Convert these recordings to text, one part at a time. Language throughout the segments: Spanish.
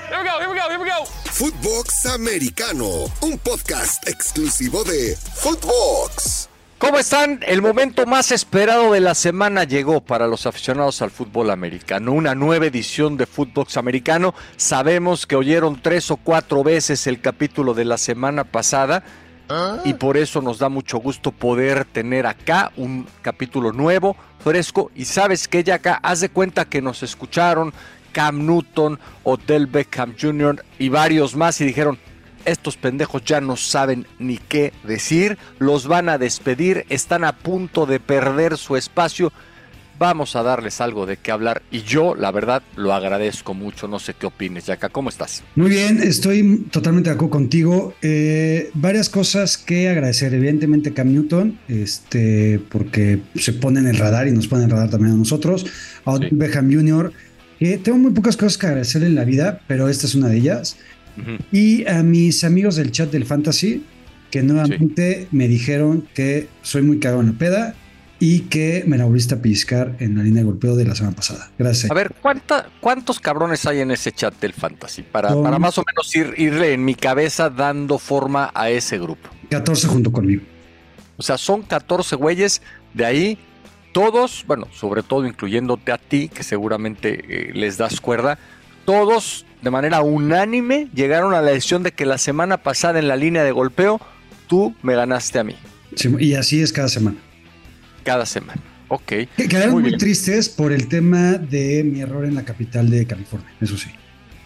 Here we go, here we go, here we go. Footbox Americano, un podcast exclusivo de Footbox. ¿Cómo están? El momento más esperado de la semana llegó para los aficionados al fútbol americano. Una nueva edición de Footbox Americano. Sabemos que oyeron 3 o 4 veces el capítulo de la semana pasada y por eso nos da mucho gusto poder tener acá un capítulo nuevo, fresco. Y sabes que ya acá, haz de cuenta que nos escucharon Cam Newton, Odell Beckham Jr. y varios más y dijeron: estos pendejos ya no saben ni qué decir, los van a despedir, están a punto de perder su espacio, vamos a darles algo de qué hablar y yo, la verdad, lo agradezco mucho, no sé qué opines, Yaka, ¿cómo estás? Muy bien, estoy totalmente de acuerdo contigo, varias cosas que agradecer, evidentemente Cam Newton, porque se pone en el radar y nos pone en el radar también a nosotros, a Odell Beckham Jr., tengo muy pocas cosas que agradecerle en la vida, pero esta es una de ellas. Y a mis amigos del chat del Fantasy, que nuevamente me dijeron que soy muy cagado en la peda y que me la volviste a pellizcar en la línea de golpeo de la semana pasada. Gracias. A ver, ¿cuántos cabrones hay en ese chat del Fantasy? Para más o menos irle en mi cabeza dando forma a ese grupo. 14 junto conmigo. O sea, son 14 güeyes, de ahí todos, bueno, sobre todo incluyéndote a ti, que seguramente les das cuerda, todos de manera unánime llegaron a la decisión de que la semana pasada en la línea de golpeo tú me ganaste a mí. Sí, y así es cada semana. Cada semana, ok. Quedaron muy tristes por el tema de mi error en la capital de California, eso sí.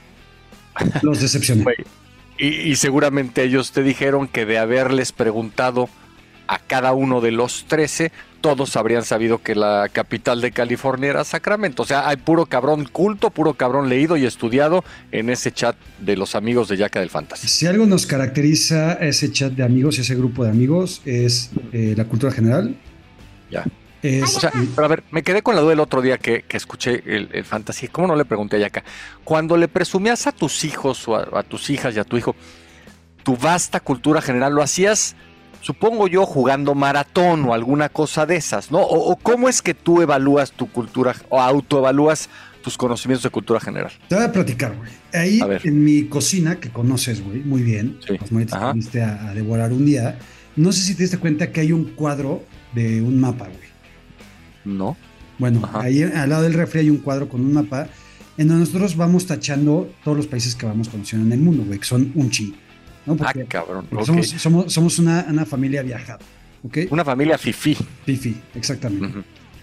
Los decepcioné. Y seguramente ellos te dijeron que de haberles preguntado a cada uno de los 13, todos habrían sabido que la capital de California era Sacramento. O sea, hay puro cabrón culto, puro cabrón leído y estudiado en ese chat de los amigos de Yaka del Fantasy. Si algo nos caracteriza a ese chat de amigos y ese grupo de amigos es la cultura general. Ya. O sea, pero a ver, me quedé con la duda el otro día que escuché el Fantasy. ¿Cómo no le pregunté a Yaka? Cuando le presumías a tus hijos o a tus hijas y a tu hijo tu vasta cultura general, ¿lo hacías, supongo yo, jugando maratón o alguna cosa de esas, ¿no? O ¿cómo es que tú evalúas tu cultura o autoevalúas tus conocimientos de cultura general? Te voy a platicar, güey. Ahí en mi cocina, que conoces, güey, muy bien, te fuiste a devorar un día, no sé si te diste cuenta que hay un cuadro de un mapa, güey. No. Bueno, ahí al lado del refri hay un cuadro con un mapa en donde nosotros vamos tachando todos los países que vamos conociendo en el mundo, güey, que son un chingo. ¿No? Porque, cabrón. Porque somos una familia viajada. ¿Okay? Una familia fifí. Fifí, exactamente.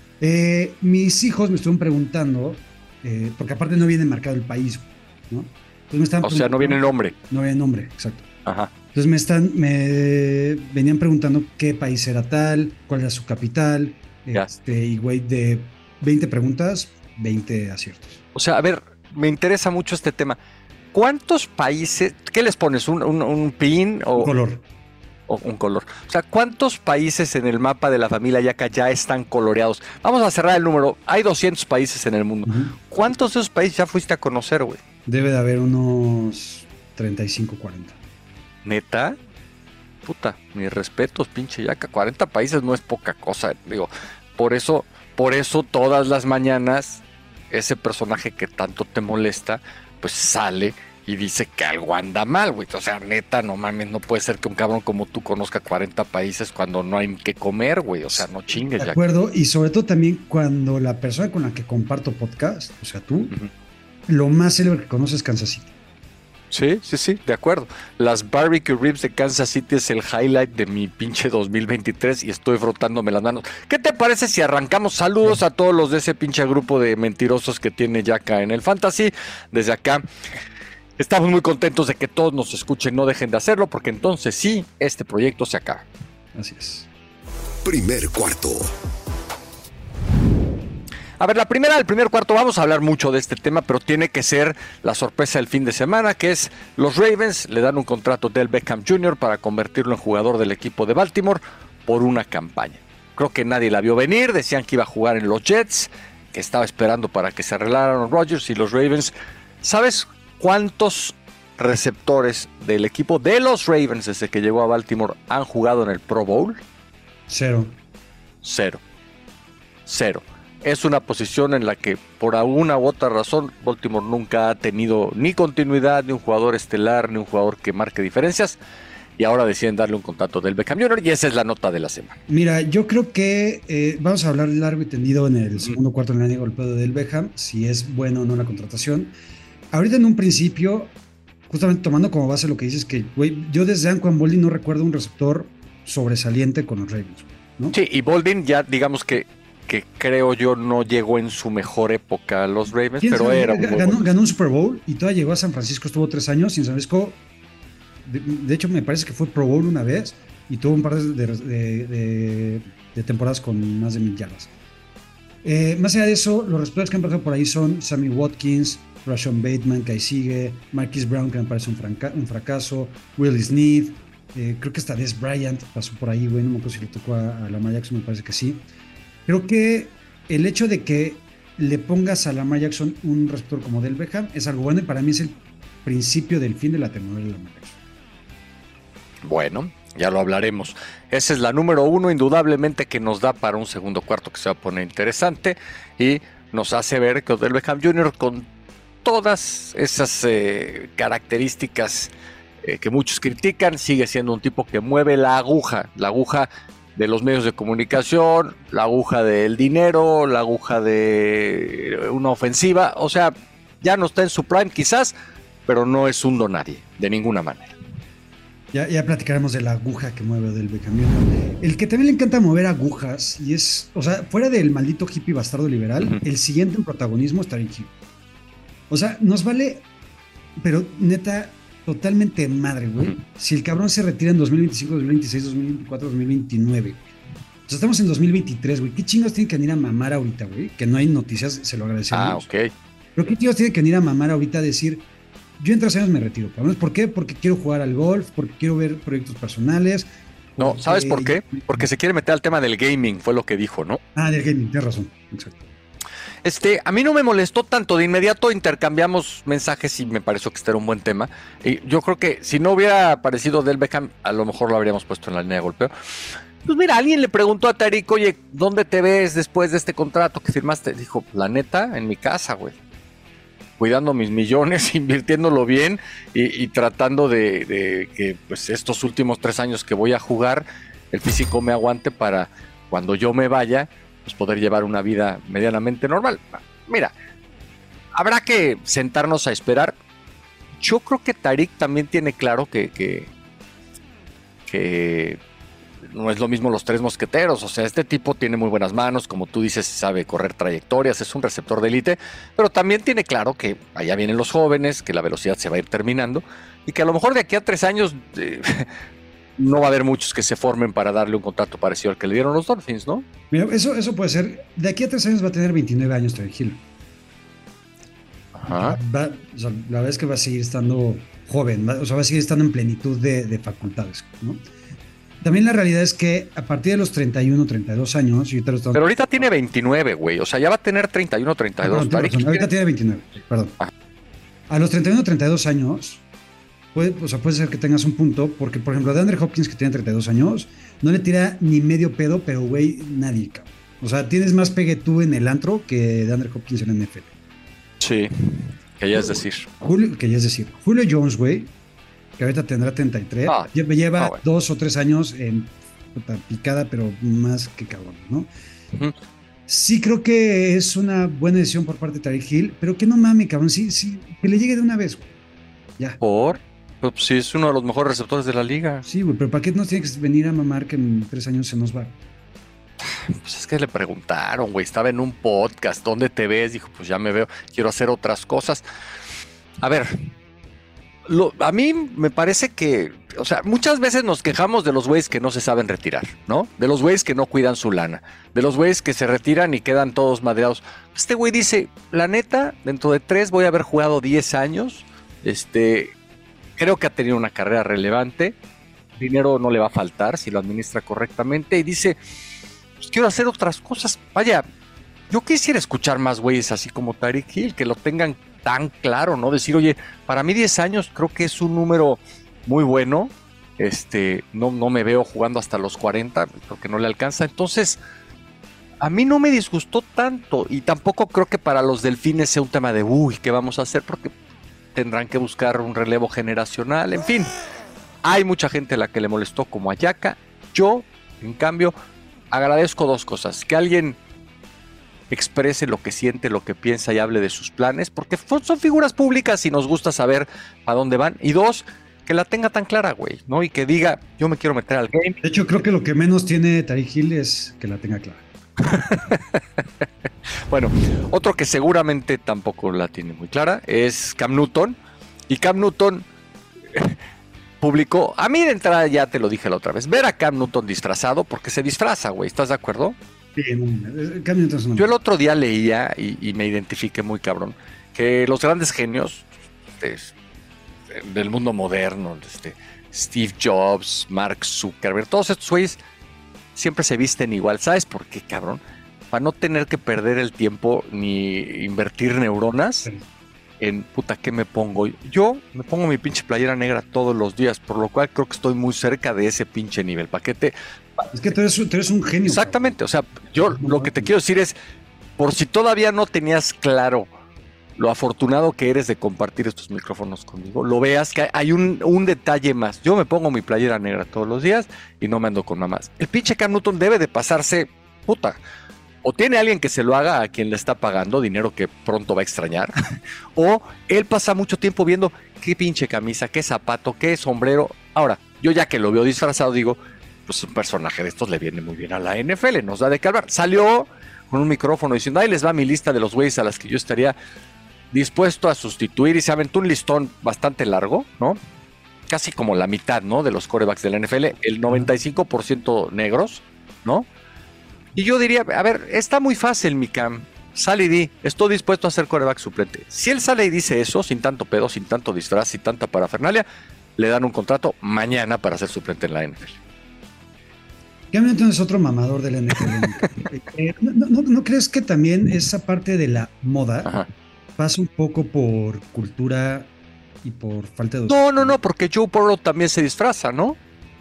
Mis hijos me estuvieron preguntando, porque aparte no viene marcado el país, ¿no? Entonces o sea, no viene el nombre. No viene el nombre, exacto. Ajá. Entonces me venían preguntando qué país era tal, cuál era su capital, y güey, de 20 preguntas, 20 aciertos. O sea, a ver, me interesa mucho este tema. ¿Cuántos países, qué les pones? ¿Un pin o un color? O un color. O sea, ¿cuántos países en el mapa de la familia Yaka ya están coloreados? Vamos a cerrar el número. Hay 200 países en el mundo. ¿Cuántos de esos países ya fuiste a conocer, güey? Debe de haber unos 35, 40. ¿Neta? Puta, mis respetos, pinche Yaka. 40 países no es poca cosa. Digo, por eso todas las mañanas ese personaje que tanto te molesta, pues sale y dice que algo anda mal, güey. O sea, neta, no mames, no puede ser que un cabrón como tú conozca 40 países cuando no hay que comer, güey. O sea, no chingues. De acuerdo, y sobre todo también cuando la persona con la que comparto podcast, o sea, tú, lo más célebre que conoces es Kansas City. Sí, de acuerdo. Las barbecue ribs de Kansas City es el highlight de mi pinche 2023 y estoy frotándome las manos. ¿Qué te parece si arrancamos? Saludos a todos los de ese pinche grupo de mentirosos que tiene Yaka en el Fantasy. Desde acá estamos muy contentos de que todos nos escuchen, no dejen de hacerlo, porque entonces sí, este proyecto se acaba. Así es. Primer cuarto. A ver, el primer cuarto, vamos a hablar mucho de este tema, pero tiene que ser la sorpresa del fin de semana, que es los Ravens le dan un contrato a Odell Beckham Jr. para convertirlo en jugador del equipo de Baltimore por una campaña. Creo que nadie la vio venir, decían que iba a jugar en los Jets, que estaba esperando para que se arreglaran Rodgers y los Ravens. ¿Sabes cuántos receptores del equipo de los Ravens desde que llegó a Baltimore han jugado en el Pro Bowl? Cero. es una posición en la que por alguna u otra razón Baltimore nunca ha tenido ni continuidad, ni un jugador estelar, ni un jugador que marque diferencias, y ahora deciden darle un contrato del Beckham Jr. y esa es la nota de la semana. Mira, yo creo que vamos a hablar largo y tendido en el segundo cuarto en el golpeo del Beckham, si es bueno o no la contratación. Ahorita en un principio, justamente tomando como base lo que dices, que güey, yo desde Anquan Boldin no recuerdo un receptor sobresaliente con los Ravens, ¿no? Sí, y Boldin ya digamos que creo yo no llegó en su mejor época a los Ravens, pero era ganó un Super Bowl y todavía llegó a San Francisco, estuvo 3 años y en San Francisco, de hecho me parece que fue Pro Bowl una vez y tuvo un par de temporadas con más de 1000 yardas. Más allá de eso, los receptores que han pasado por ahí son Sammy Watkins, Rashon Bateman, que ahí sigue, Marquise Brown, que me parece un fracaso, Willie Snead, creo que hasta Dez Bryant pasó por ahí, güey, no me acuerdo si le tocó a Lamar Jackson, me parece que sí. Creo que el hecho de que le pongas a Lamar Jackson un receptor como del Beckham es algo bueno y para mí es el principio del fin de la temporada de Lamar Jackson. Bueno, ya lo hablaremos. Esa es la número 1, indudablemente, que nos da para un segundo cuarto que se va a poner interesante y nos hace ver que Odell Beckham Jr. con todas esas características que muchos critican, sigue siendo un tipo que mueve la aguja de los medios de comunicación, la aguja del dinero, la aguja de una ofensiva. O sea, ya no está en su prime quizás, pero no es un donadie, de ninguna manera. Ya platicaremos de la aguja que mueve del Beckham Jr. El que también le encanta mover agujas, y es, o sea, fuera del maldito hippie bastardo liberal, el siguiente en protagonismo es Tyreek Hill. O sea, nos vale, pero neta, totalmente madre, güey. Si el cabrón se retira en 2025, 2026, 2024, 2029, güey. O sea, estamos en 2023, güey. ¿Qué chingos tienen que venir a mamar ahorita, güey? Que no hay noticias, se lo agradecemos. Ok. Pero ¿qué chingos tienen que venir a mamar ahorita a decir, yo en 3 años me retiro, cabrón? ¿Por qué? Porque quiero jugar al golf, porque quiero ver proyectos personales. No, ¿sabes por qué? Porque se quiere meter al tema del gaming, fue lo que dijo, ¿no? Del gaming, tienes razón, exacto. A mí no me molestó tanto, de inmediato intercambiamos mensajes y me pareció que este era un buen tema. Y yo creo que si no hubiera aparecido Del Beckham, a lo mejor lo habríamos puesto en la línea de golpeo. Pues mira, alguien le preguntó a Tyreek, oye, ¿dónde te ves después de este contrato que firmaste? Dijo, la neta, en mi casa, güey. Cuidando mis millones, invirtiéndolo bien y tratando de que pues, estos últimos 3 años que voy a jugar, el físico me aguante para cuando yo me vaya, pues poder llevar una vida medianamente normal. Mira, habrá que sentarnos a esperar. Yo creo que Tyreek también tiene claro que no es lo mismo los 3 mosqueteros. O sea, este tipo tiene muy buenas manos, como tú dices, sabe correr trayectorias, es un receptor de élite, pero también tiene claro que allá vienen los jóvenes, que la velocidad se va a ir terminando y que a lo mejor de aquí a 3 años no va a haber muchos que se formen para darle un contrato parecido al que le dieron los Dolphins, ¿no? Mira, eso puede ser. De aquí a 3 años va a tener 29 años Tyreek Hill. Ajá. O sea, la verdad es que va a seguir estando joven, o sea, va a seguir estando en plenitud de facultades, ¿no? También la realidad es que a partir de los 31, 32 años... Pero ahorita tiene 29, güey. O sea, ya va a tener 31, 32. Ahorita tiene 29, perdón. A los 31, 32 años, puede ser que tengas un punto, porque, por ejemplo, de DeAndre Hopkins, que tiene 32 años, no le tira ni medio pedo, pero, güey, nadie, cabrón. O sea, tienes más pegue tú en el antro que DeAndre Hopkins en la NFL. Sí, que ya es decir. Julio Jones, güey, que ahorita tendrá 33, lleva 2 o 3 años en picada, pero más que cabrón, ¿no? Uh-huh. Sí creo que es una buena decisión por parte de Tyreek Hill, pero que no mame, cabrón, sí, que le llegue de una vez, güey. Ya. Pues sí, es uno de los mejores receptores de la liga. Sí, güey, pero ¿para qué nos tiene que venir a mamar que en 3 años se nos va? Pues es que le preguntaron, güey, estaba en un podcast, ¿dónde te ves? Dijo, pues ya me veo, quiero hacer otras cosas. A ver, a mí me parece que, o sea, muchas veces nos quejamos de los güeyes que no se saben retirar, ¿no? De los güeyes que no cuidan su lana, de los güeyes que se retiran y quedan todos madreados. Este güey dice, la neta, dentro de 3 voy a haber jugado 10 años, creo que ha tenido una carrera relevante, dinero no le va a faltar si lo administra correctamente y dice, pues quiero hacer otras cosas. Vaya, yo quisiera escuchar más güeyes así como Tyreek Hill, que lo tengan tan claro, ¿no? Decir, oye, para mí 10 años creo que es un número muy bueno, no me veo jugando hasta los 40, creo que no le alcanza, entonces A mí no me disgustó tanto y tampoco creo que para los Delfines sea un tema de ¿qué vamos a hacer? Porque tendrán que buscar un relevo generacional, en fin. Hay mucha gente a la que le molestó como a Yaka. Yo, en cambio, agradezco dos cosas. Que alguien exprese lo que siente, lo que piensa y hable de sus planes, porque son figuras públicas y nos gusta saber a dónde van. Y dos, que la tenga tan clara, güey, ¿no? Y que diga, yo me quiero meter al game. De hecho, creo que lo que menos tiene Tyreek Hill es que la tenga clara. Bueno, otro que seguramente tampoco la tiene muy clara es Cam Newton. Y Cam Newton publicó, a mí de entrada ya te lo dije la otra vez, ver a Cam Newton disfrazado, porque se disfraza, güey, ¿estás de acuerdo? Sí, Cam Newton es una... Yo el otro día leía y me identifiqué muy cabrón, que los grandes genios del mundo moderno, Steve Jobs, Mark Zuckerberg, todos estos güeyes siempre se visten igual. ¿Sabes por qué, cabrón? Para no tener que perder el tiempo ni invertir neuronas en puta, ¿qué me pongo? Yo me pongo mi pinche playera negra todos los días, por lo cual creo que estoy muy cerca de ese pinche nivel. Es que tú eres un genio. Exactamente, o sea, yo lo que te quiero decir es, por si todavía no tenías claro lo afortunado que eres de compartir estos micrófonos conmigo, lo veas que hay un detalle más. Yo me pongo mi playera negra todos los días y no me ando con mamás. El pinche Cam Newton debe de pasarse, puta, o tiene alguien que se lo haga a quien le está pagando, dinero que pronto va a extrañar, o él pasa mucho tiempo viendo qué pinche camisa, qué zapato, qué sombrero. Ahora, yo ya que lo veo disfrazado digo, pues un personaje de estos le viene muy bien a la NFL, nos da de qué hablar. Salió con un micrófono diciendo, ahí les va mi lista de los güeyes a las que yo estaría dispuesto a sustituir, y se aventó un listón bastante largo, ¿no? Casi como la mitad, ¿no? De los quarterbacks de la NFL, el 95% negros, ¿no? Y yo diría, a ver, está muy fácil, mi Cam. Sale y di, estoy dispuesto a ser quarterback suplente. Si él sale y dice eso, sin tanto pedo, sin tanto disfraz, sin tanta parafernalia, le dan un contrato mañana para ser suplente en la NFL. Cam Newton es otro mamador de la NFL. ¿No crees que también esa parte de la moda... Ajá. Pasa un poco por cultura y por falta de... No, porque Joe Burrow también se disfraza, ¿no?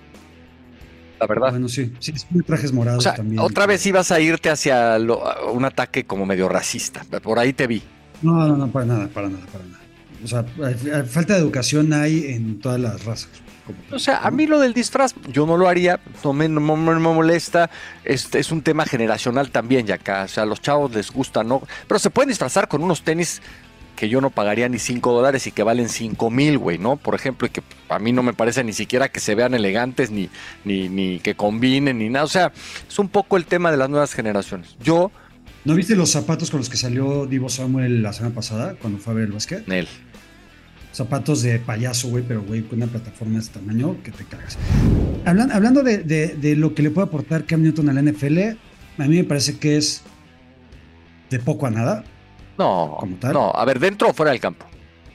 La verdad. Bueno, sí, trajes morados, o sea, también. Otra vez ibas a irte hacia un ataque como medio racista, por ahí te vi. No, para nada. O sea, falta de educación hay en todas las razas. O sea, a mí lo del disfraz, yo no lo haría, no me molesta, es un tema generacional también, ya acá, o sea, a los chavos les gusta, ¿no? Pero se pueden disfrazar con unos tenis que yo no pagaría ni $5 y que valen 5,000, güey, ¿no? Por ejemplo, y que a mí no me parece ni siquiera que se vean elegantes, ni que combinen, ni nada, o sea, es un poco el tema de las nuevas generaciones. ¿No viste los zapatos con los que salió Deebo Samuel la semana pasada, cuando fue a ver el básquet? Él. Zapatos de payaso, güey, pero güey, con una plataforma de este tamaño que te cagas. Hablando de lo que le puede aportar Cam Newton a la NFL, a mí me parece que es de poco a nada. No, como tal. No, a ver, ¿dentro o fuera del campo?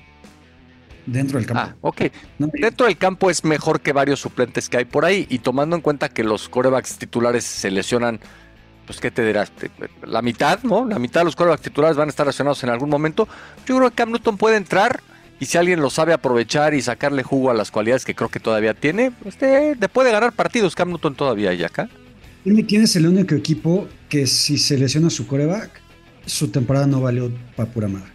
Dentro del campo. Ah, ok. No, dentro del campo es mejor que varios suplentes que hay por ahí, y tomando en cuenta que los quarterbacks titulares se lesionan, pues, ¿qué te dirás? La mitad, ¿no? La mitad de los quarterbacks titulares van a estar lesionados en algún momento. Yo creo que Cam Newton puede entrar. Y si alguien lo sabe aprovechar y sacarle jugo a las cualidades que creo que todavía tiene, le puede ganar partidos Cam Newton todavía y acá. ¿Quién es el único equipo que si se lesiona su quarterback, su temporada no valió para pura madre?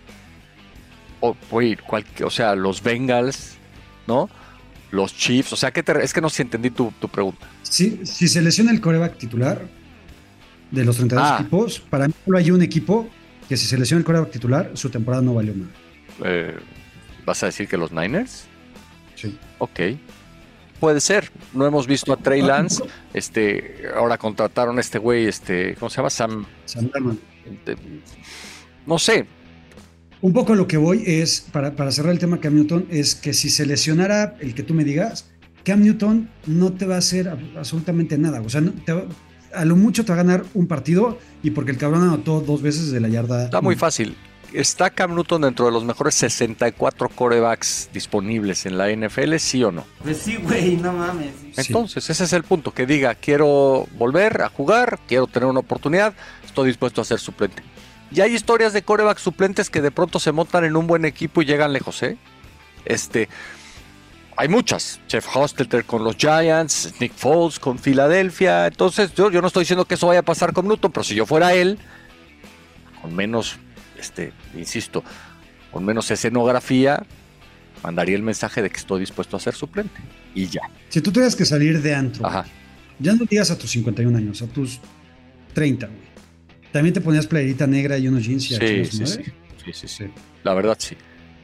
O sea, los Bengals, ¿no? Los Chiefs, o sea, es que no sé si entendí tu pregunta. Si se lesiona el quarterback titular de los 32 equipos, para mí solo hay un equipo que si se lesiona el quarterback titular, su temporada no valió madre. ¿Vas a decir que los Niners? Sí. Ok. Puede ser. No hemos visto a Trey Lance. Ahora contrataron a este güey, ¿cómo se llama? Sam Darnold. No sé. Un poco lo que voy es, para cerrar el tema Cam Newton, es que si se lesionara el que tú me digas, Cam Newton no te va a hacer absolutamente nada. O sea, a lo mucho te va a ganar un partido, y porque el cabrón anotó 2 veces de la yarda. Está muy fácil. ¿Está Cam Newton dentro de los mejores 64 quarterbacks disponibles en la NFL, sí o no? Pues sí, güey, no mames. Entonces, ese es el punto, que diga, quiero volver a jugar, quiero tener una oportunidad, estoy dispuesto a ser suplente. Y hay historias de quarterbacks suplentes que de pronto se montan en un buen equipo y llegan lejos, ¿eh? hay muchas. Jeff Hostetler con los Giants, Nick Foles con Filadelfia. Entonces, yo no estoy diciendo que eso vaya a pasar con Newton, pero si yo fuera él, con menos, insisto, con menos escenografía, mandaría el mensaje de que estoy dispuesto a ser suplente. Y ya. Si tú tuvieras que salir de antro, Ajá. ya no digas a tus 51 años, a tus 30, güey. ¿También te ponías playerita negra y unos jeans y Sí. La verdad, sí.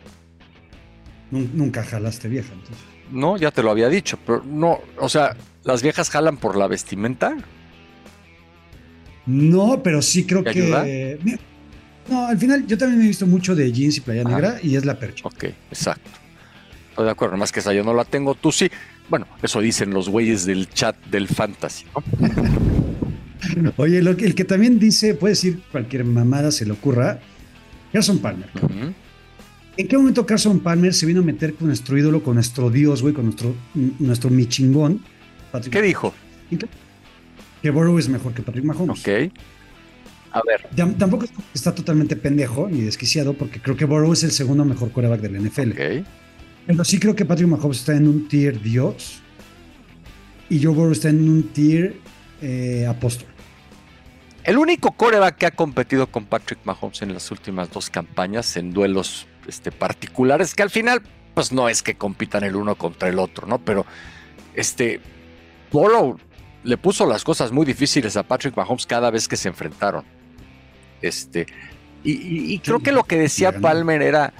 Nunca jalaste vieja, entonces. No, ya te lo había dicho, pero no, o sea, ¿las viejas jalan por la vestimenta? No, pero sí creo ¿Te que... ayuda? Mira, no, al final yo también me he visto mucho de jeans y playa negra y es la percha. Ok, exacto. Estoy de acuerdo, más que esa yo no la tengo, tú sí. Bueno, eso dicen los güeyes del chat del fantasy, ¿no? Oye, el que también dice, puede decir cualquier mamada se le ocurra, Carson Palmer. Uh-huh. ¿En qué momento Carson Palmer se vino a meter con nuestro ídolo, con nuestro dios, güey, con nuestro michingón? Patrick ¿Qué dijo? Que Burrow es mejor que Patrick Mahomes. Ok. A ver. Tampoco está totalmente pendejo ni desquiciado, porque creo que Burrow es el segundo mejor quarterback del NFL. Ok. Pero sí creo que Patrick Mahomes está en un tier Dios y Joe Burrow está en un tier apóstol. El único quarterback que ha competido con Patrick Mahomes en las últimas 2 campañas en duelos particulares, que al final, pues no es que compitan el uno contra el otro, ¿no? Pero Burrow le puso las cosas muy difíciles a Patrick Mahomes cada vez que se enfrentaron. Y creo que lo que decía Palmer era...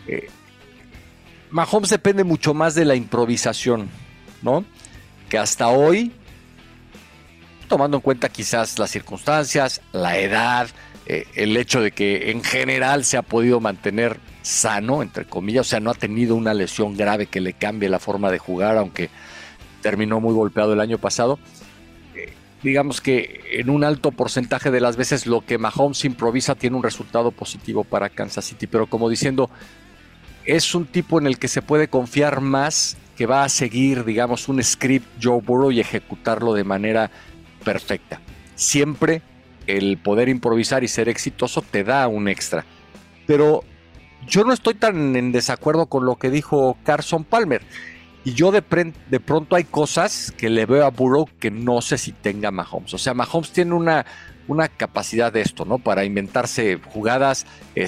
Mahomes depende mucho más de la improvisación, ¿no? Que hasta hoy, tomando en cuenta quizás las circunstancias, la edad, el hecho de que en general se ha podido mantener sano, entre comillas, o sea, no ha tenido una lesión grave que le cambie la forma de jugar, aunque terminó muy golpeado el año pasado. Digamos que en un alto porcentaje de las veces lo que Mahomes improvisa tiene un resultado positivo para Kansas City, pero como diciendo, es un tipo en el que se puede confiar más, que va a seguir, digamos, un script Joe Burrow y ejecutarlo de manera perfecta. Siempre el poder improvisar y ser exitoso te da un extra. Pero yo no estoy tan en desacuerdo con lo que dijo Carson Palmer. Y yo de pronto hay cosas que le veo a Burrow que no sé si tenga Mahomes. O sea, Mahomes tiene una capacidad de esto, ¿no? Para inventarse jugadas.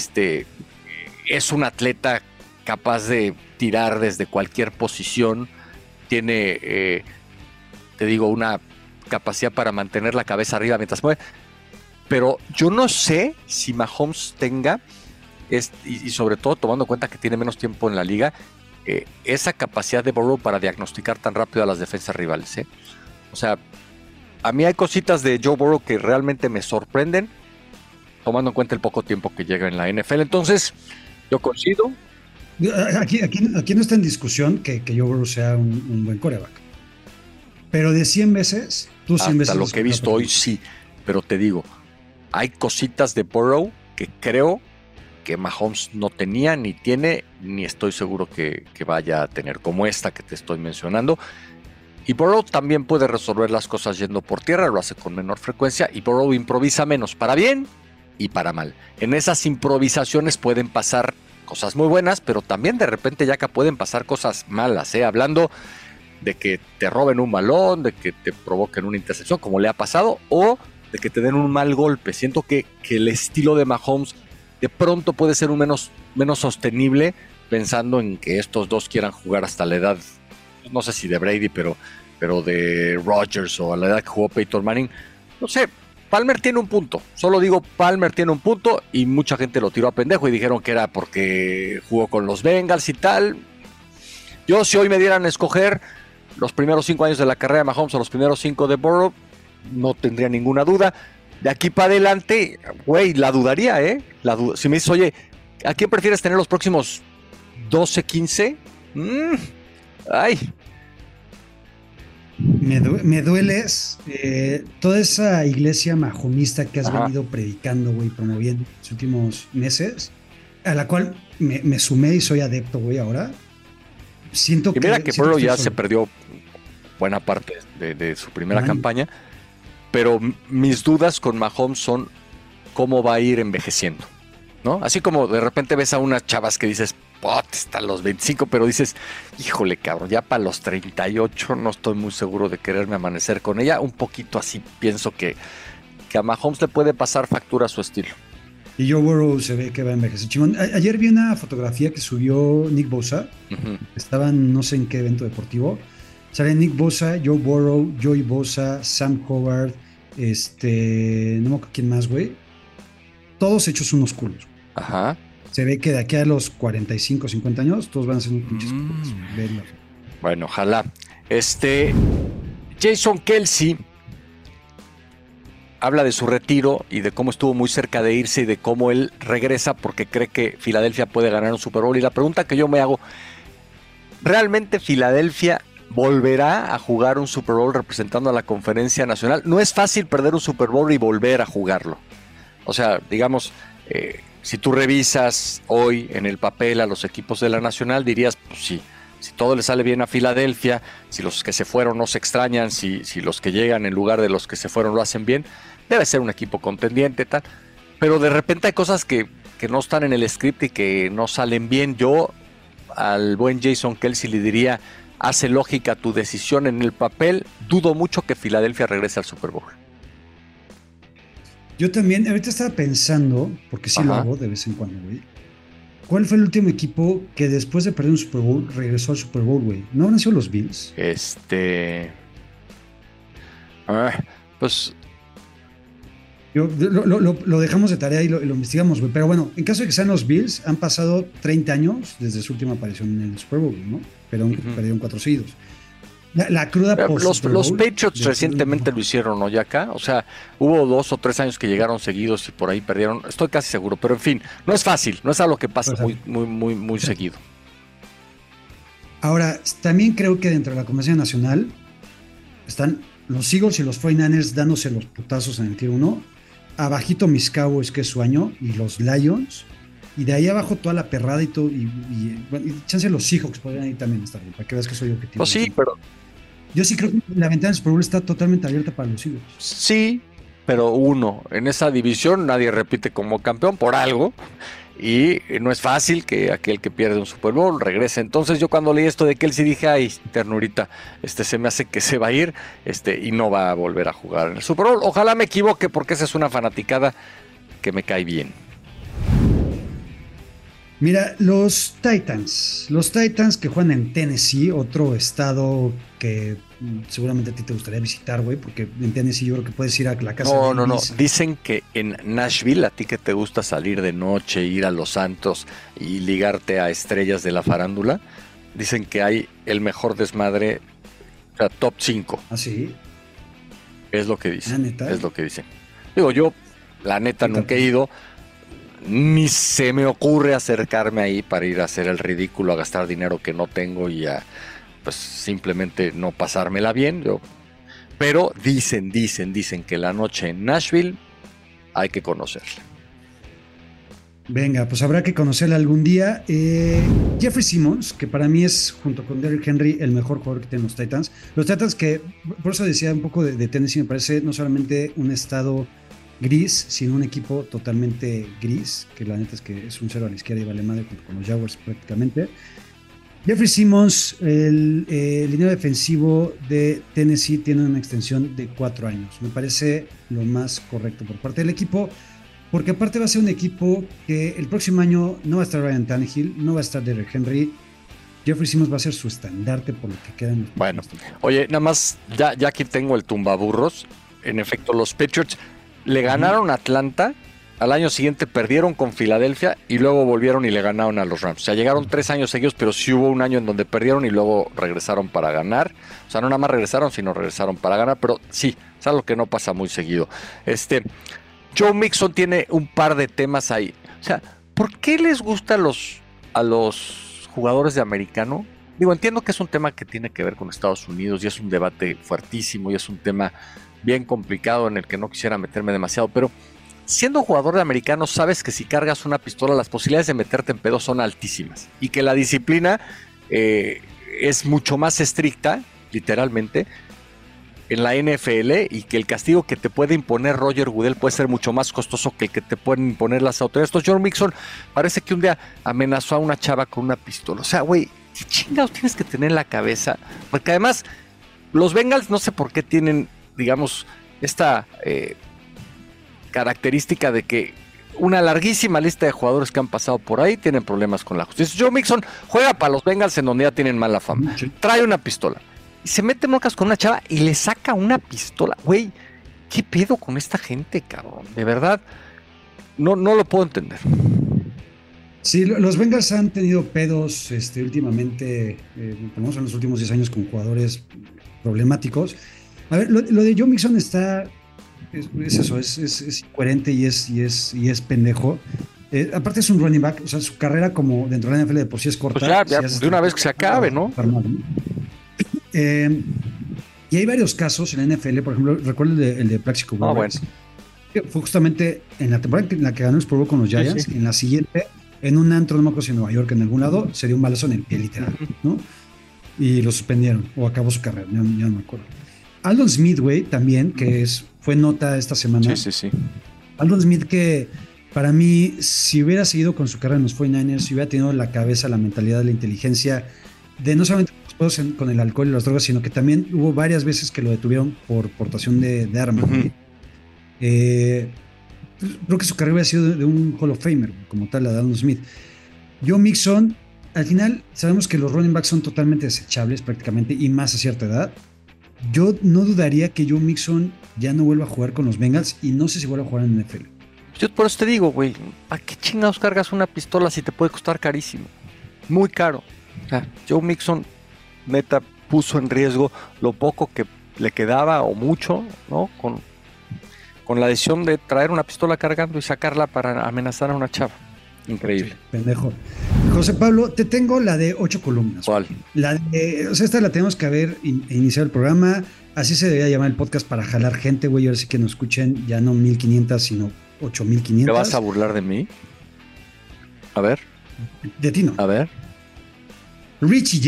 Es un atleta capaz de tirar desde cualquier posición. Tiene, te digo, una capacidad para mantener la cabeza arriba mientras mueve. Pero yo no sé si Mahomes tenga, y sobre todo tomando en cuenta que tiene menos tiempo en la liga, esa capacidad de Burrow para diagnosticar tan rápido a las defensas rivales. O sea, a mí hay cositas de Joe Burrow que realmente me sorprenden, tomando en cuenta el poco tiempo que lleva en la NFL. Entonces, yo coincido. Aquí no está en discusión que Joe Burrow sea un buen quarterback. Pero de 100 veces, tú 100 veces... Hasta lo que he visto hoy, sí. Pero te digo, hay cositas de Burrow que creo que Mahomes no tenía, ni tiene, ni estoy seguro que vaya a tener, como esta que te estoy mencionando. Y Burrow también puede resolver las cosas yendo por tierra, lo hace con menor frecuencia, y Burrow improvisa menos, para bien y para mal. En esas improvisaciones pueden pasar cosas muy buenas, pero también de repente ya que pueden pasar cosas malas, hablando de que te roben un balón, de que te provoquen una intercepción, como le ha pasado, o de que te den un mal golpe. Siento que el estilo de Mahomes de pronto puede ser un menos sostenible, pensando en que estos dos quieran jugar hasta la edad, no sé si de Brady, pero de Rodgers, o a la edad que jugó Peyton Manning. No sé, Palmer tiene un punto. Solo digo, Palmer tiene un punto, y mucha gente lo tiró a pendejo y dijeron que era porque jugó con los Bengals y tal. Yo, si hoy me dieran a escoger los primeros 5 años de la carrera de Mahomes o los primeros 5 de Burrow, no tendría ninguna duda. De aquí para adelante, güey, la dudaría, si me dices, oye, ¿a quién prefieres tener los próximos 12, 15? Ay. Me dueles. Toda esa iglesia mahomista que has venido predicando, güey, promoviendo en los últimos meses, a la cual me sumé y soy adepto, güey, ahora. Siento que... Mira que Burrow ya se perdió buena parte de su primera campaña, pero mis dudas con Mahomes son cómo va a ir envejeciendo, ¿no? Así como de repente ves a unas chavas que dices, hasta los 25, pero dices, híjole, cabrón, ya para los 38 no estoy muy seguro de quererme amanecer con ella. Un poquito así pienso que a Mahomes le puede pasar factura a su estilo. Y Joe Burrow se ve que va a envejecer chingón. Ayer vi una fotografía que subió Nick Bosa. Estaban no sé en qué evento deportivo. Sale Nick Bosa, Joe Burrow, Joey Bosa, Sam Howard, no me acuerdo quién más, güey. Todos hechos unos culos. Ajá. Se ve que de aquí a los 45, 50 años, todos van a ser unos pinches culos. Bueno, ojalá. Jason Kelce habla de su retiro y de cómo estuvo muy cerca de irse y de cómo él regresa porque cree que Filadelfia puede ganar un Super Bowl. Y la pregunta que yo me hago, ¿realmente Filadelfia volverá a jugar un Super Bowl representando a la Conferencia Nacional? No es fácil perder un Super Bowl y volver a jugarlo. O sea, digamos, si tú revisas hoy en el papel a los equipos de la Nacional, dirías, pues sí, si todo le sale bien a Filadelfia, si los que se fueron no se extrañan, si los que llegan en lugar de los que se fueron lo hacen bien, debe ser un equipo contendiente, tal. Pero de repente hay cosas que no están en el script y que no salen bien. Yo al buen Jason Kelce le diría, hace lógica tu decisión en el papel, dudo mucho que Filadelfia regrese al Super Bowl. Yo también, ahorita estaba pensando, porque sí lo hago de vez en cuando, güey. ¿Cuál fue el último equipo que después de perder un Super Bowl regresó al Super Bowl, güey? ¿No habrán sido los Bills? Pues lo dejamos de tarea y lo investigamos, güey. Pero bueno, en caso de que sean los Bills, han pasado 30 años desde su última aparición en el Super Bowl, ¿no? Perdieron 4 seguidos. La cruda los Patriots recientemente lo hicieron, ¿no? Ya acá, o sea, hubo 2 o 3 años que llegaron seguidos y por ahí perdieron, estoy casi seguro, pero en fin, no es fácil, no es algo que pasa muy seguido. Ahora, también creo que dentro de la Convención Nacional están los Eagles y los 49ers dándose los putazos en el tier 1, abajito mis Cowboys, que es su año, y los Lions, y de ahí abajo toda la perrada y todo, y chance los Seahawks podrían ir también estar bien, para que veas que soy objetivo. Pues sí, pero yo sí creo que la ventana del Super Bowl está totalmente abierta para los Eagles. Sí, pero en esa división nadie repite como campeón por algo y no es fácil que aquel que pierde un Super Bowl regrese. Entonces yo cuando leí esto de Kelce dije, ay, ternurita, se me hace que se va a ir y no va a volver a jugar en el Super Bowl. Ojalá me equivoque porque esa es una fanaticada que me cae bien. Mira, los Titans que juegan en Tennessee, otro estado que seguramente a ti te gustaría visitar, güey, porque en Tennessee yo creo que puedes ir a la casa de No. Dicen que en Nashville, a ti que te gusta salir de noche, ir a Los Santos y ligarte a estrellas de la farándula, dicen que hay el mejor desmadre, o sea, top 5. ¿Ah, sí? Es lo que dicen. ¿Neta? Es lo que dicen. Digo, yo, la neta, nunca he ido. Ni se me ocurre acercarme ahí para ir a hacer el ridículo, a gastar dinero que no tengo y a pues simplemente no pasármela bien. Pero dicen que la noche en Nashville hay que conocerla. Venga, pues habrá que conocerla algún día. Jeffrey Simmons, que para mí es, junto con Derrick Henry, el mejor jugador que tienen los Titans. Los Titans que, por eso decía un poco de Tennessee, me parece no solamente un estado gris, sino un equipo totalmente gris, que la neta es que es un cero a la izquierda y vale madre junto con los Jaguars prácticamente. Jeffrey Simmons, el liniero defensivo de Tennessee, tiene una extensión de 4 años. Me parece lo más correcto por parte del equipo, porque aparte va a ser un equipo que el próximo año no va a estar Ryan Tannehill, no va a estar Derrick Henry. Jeffrey Simmons va a ser su estandarte por lo que quedan. Bueno, oye, nada más, ya aquí tengo el tumbaburros. En efecto, los Patriots le ganaron a Atlanta, al año siguiente perdieron con Filadelfia y luego volvieron y le ganaron a los Rams. O sea, llegaron 3 años seguidos, pero sí hubo un año en donde perdieron y luego regresaron para ganar. O sea, no nada más regresaron, sino regresaron para ganar, pero sí, es algo que no pasa muy seguido. Joe Mixon tiene un par de temas ahí. O sea, ¿por qué les gusta a los jugadores de americano? Digo, entiendo que es un tema que tiene que ver con Estados Unidos y es un debate fuertísimo y es un tema bien complicado en el que no quisiera meterme demasiado, pero siendo jugador de americano sabes que si cargas una pistola las posibilidades de meterte en pedo son altísimas y que la disciplina es mucho más estricta, literalmente, en la NFL y que el castigo que te puede imponer Roger Goodell puede ser mucho más costoso que el que te pueden imponer las autoridades. Entonces, Joe Mixon parece que un día amenazó a una chava con una pistola. O sea, güey, ¿qué chingados tienes que tener en la cabeza? Porque además, los Bengals no sé por qué tienen, digamos, esta característica de que una larguísima lista de jugadores que han pasado por ahí tienen problemas con la justicia. Joe Mixon juega para los Bengals en donde ya tienen mala fama. Trae una pistola. Y se mete en broncas con una chava y le saca una pistola. Güey, ¿qué pedo con esta gente, cabrón? De verdad, no lo puedo entender. Sí, los Bengals han tenido pedos últimamente, por lo menos en los últimos 10 años, con jugadores problemáticos. A ver, lo de Joe Mixon es eso, es incoherente y es pendejo. Aparte es un running back, o sea, su carrera como dentro de la NFL de por sí es corta. Pues ya de una vez que se acabe, ¿no? Y hay varios casos en la NFL, por ejemplo, recuerdo el de Plaxico Burress, que fue justamente en la temporada en la que ganó el Super Bowl con los Giants, sí. En la siguiente, en un antro, no me acuerdo si en Nueva York, en algún lado, se dio un balazo en el pie, literal, ¿no? Y lo suspendieron, o acabó su carrera, ya no me acuerdo. Aldon Smith, güey, también, que fue nota esta semana. Sí. Aldon Smith, que para mí, si hubiera seguido con su carrera en los 49ers, si hubiera tenido la cabeza, la mentalidad, la inteligencia de no solamente con el alcohol y las drogas, sino que también hubo varias veces que lo detuvieron por portación de armas. Uh-huh. Creo que su carrera hubiera sido de un Hall of Famer, como tal, la de Aldon Smith. Joe Mixon, al final, sabemos que los running backs son totalmente desechables prácticamente, y más a cierta edad. Yo no dudaría que Joe Mixon ya no vuelva a jugar con los Bengals, y no sé si vuelva a jugar en NFL. Yo por eso te digo, güey, ¿a qué chingados cargas una pistola si te puede costar carísimo? Muy caro. O sea, Joe Mixon, neta, puso en riesgo lo poco que le quedaba, o mucho, ¿no? Con la decisión de traer una pistola cargando y sacarla para amenazar a una chava. Increíble. Sí, pendejo. José Pablo, te tengo la de 8 columnas. ¿Cuál? Esta la tenemos que haber iniciado el programa. Así se debería llamar el podcast, para jalar gente, güey. Ahora sí que nos escuchen ya no 1,500, sino 8,500. ¿Te vas a burlar de mí? A ver. De ti no. A ver. Richie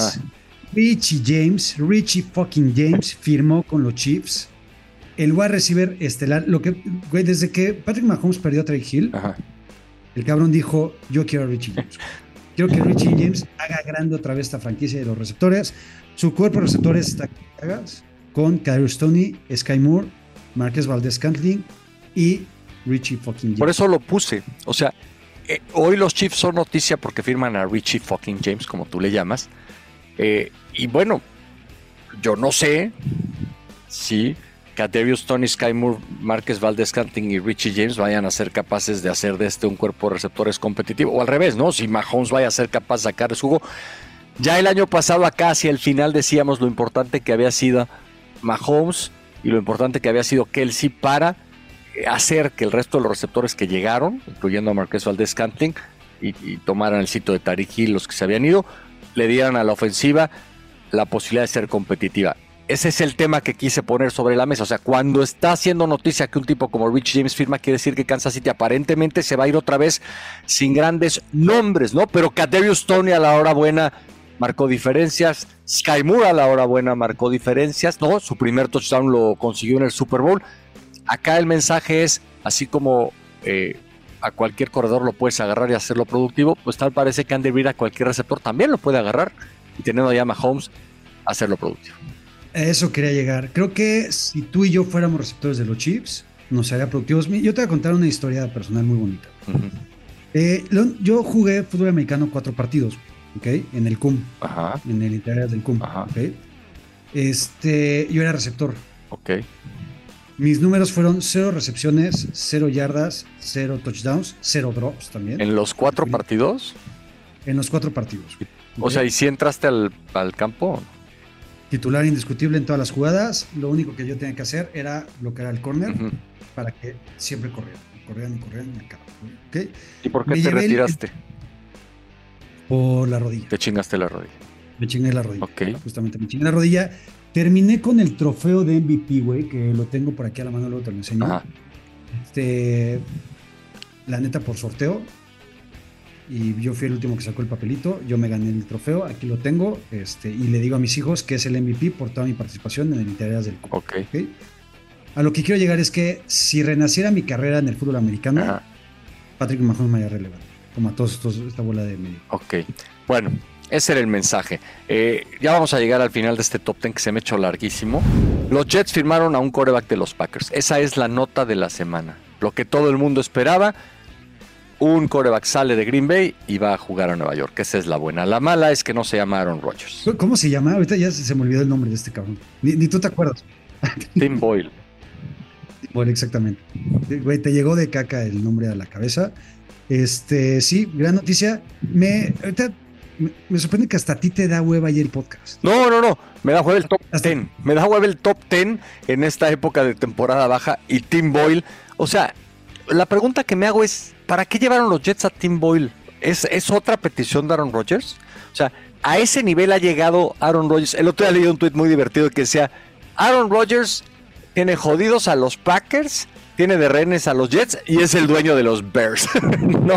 fucking James firmó con los Chiefs. El wide receiver estelar. Güey, desde que Patrick Mahomes perdió a Tyreek Hill, el cabrón dijo: yo quiero a Richie James. Quiero que Richie James haga grande otra vez esta franquicia de los receptores. Su cuerpo de receptores está con Kadarius Toney, Sky Moore, Marquez Valdes-Scantling y Richie fucking James. Por eso lo puse. O sea, hoy los Chiefs son noticia porque firman a Richie fucking James, como tú le llamas. Y bueno, yo no sé si Kadarius Toney, Sky Moore, Marquez Valdes-Scantling y Richie James vayan a ser capaces de hacer de un cuerpo de receptores competitivo, o al revés, ¿no? Si Mahomes vaya a ser capaz de sacar su jugo. Ya el año pasado, acá hacia el final, decíamos lo importante que había sido Mahomes y lo importante que había sido Kelce para hacer que el resto de los receptores que llegaron, incluyendo a Marquez Valdes-Scantling, y tomaran el sitio de Tyreek Hill, los que se habían ido, le dieran a la ofensiva la posibilidad de ser competitiva. Ese es el tema que quise poner sobre la mesa. O sea, cuando está haciendo noticia que un tipo como Rich James firma, quiere decir que Kansas City aparentemente se va a ir otra vez sin grandes nombres, ¿no? Pero Kadarius Toney a la hora buena marcó diferencias. Sky Moore a la hora buena marcó diferencias, ¿no? Su primer touchdown lo consiguió en el Super Bowl. Acá el mensaje es, así como a cualquier corredor lo puedes agarrar y hacerlo productivo, pues tal parece que Andy Reid a cualquier receptor también lo puede agarrar y teniendo allá a Mahomes, hacerlo productivo. A eso quería llegar. Creo que si tú y yo fuéramos receptores de los Chiefs, nos haría productivos. Yo te voy a contar una historia personal muy bonita. Uh-huh. Yo jugué fútbol americano 4 partidos, ¿ok? En el CUM. Ajá. En el interior del CUM. Ajá. ¿Ok? Yo era receptor. Ok. Mis números fueron 0 recepciones, 0 yardas, 0 touchdowns, 0 drops también. ¿En los 4 partidos? En los 4 partidos. O sea, ¿y si entraste al campo? Titular indiscutible en todas las jugadas. Lo único que yo tenía que hacer era bloquear al córner, uh-huh, para que siempre corrieran. ¿Okay? ¿Y por qué te retiraste? Por la rodilla. ¿Te chingaste la rodilla? Me chingué la rodilla. Okay. Justamente me chingué la rodilla. Terminé con el trofeo de MVP, güey, que lo tengo por aquí a la mano, luego te lo enseño. Ajá. La neta, por sorteo. y yo fui el último que sacó el papelito, yo me gané el trofeo, aquí lo tengo, y le digo a mis hijos que es el MVP por toda mi participación en el Interiores del Cup. Ok. ¿Okay? A lo que quiero llegar es que si renaciera mi carrera en el fútbol americano, Ajá. Patrick Mahomes me haría relevante, como a todos estos, esta bola de medio. Ok, bueno, ese era el mensaje. Ya vamos a llegar al final de este top 10 que se me ha hecho larguísimo. Los Jets firmaron a un quarterback de los Packers. Esa es la nota de la semana. Lo que todo el mundo esperaba. Un quarterback sale de Green Bay y va a jugar a Nueva York. Esa es la buena. La mala es que no se llama Aaron Rodgers. ¿Cómo se llama? Ahorita ya se me olvidó el nombre de este cabrón. Ni tú te acuerdas. Tim Boyle. Bueno, exactamente. Güey, te llegó de caca el nombre a la cabeza. Sí, gran noticia. Ahorita me sorprende que hasta a ti te da hueva ahí el podcast. No. Me da hueva el top 10. Me da hueva el top 10 en esta época de temporada baja. Y Tim Boyle. O sea, la pregunta que me hago es: ¿para qué llevaron los Jets a Tim Boyle? ¿Es otra petición de Aaron Rodgers? O sea, a ese nivel ha llegado Aaron Rodgers. El otro día leí un tweet muy divertido que decía: Aaron Rodgers tiene jodidos a los Packers, tiene de rehenes a los Jets y es el dueño de los Bears. ¿No?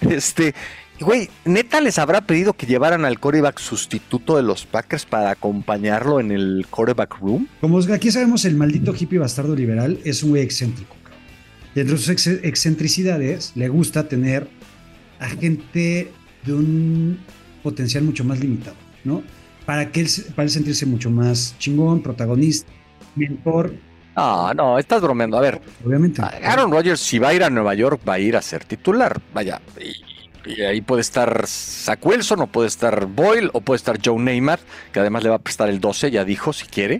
Güey, ¿neta les habrá pedido que llevaran al quarterback sustituto de los Packers para acompañarlo en el quarterback room? Como aquí sabemos, el maldito hippie bastardo liberal es un güey excéntrico, cabrón. Y entre sus excentricidades le gusta tener a gente de un potencial mucho más limitado, ¿no? Para él sentirse mucho más chingón, protagonista, mentor. No, estás bromeando. A ver, obviamente. Aaron Rodgers, si va a ir a Nueva York, va a ir a ser titular. Vaya, y ahí puede estar Zach Wilson, o puede estar Boyle, o puede estar Joe Namath, que además le va a prestar el 12, ya dijo, si quiere.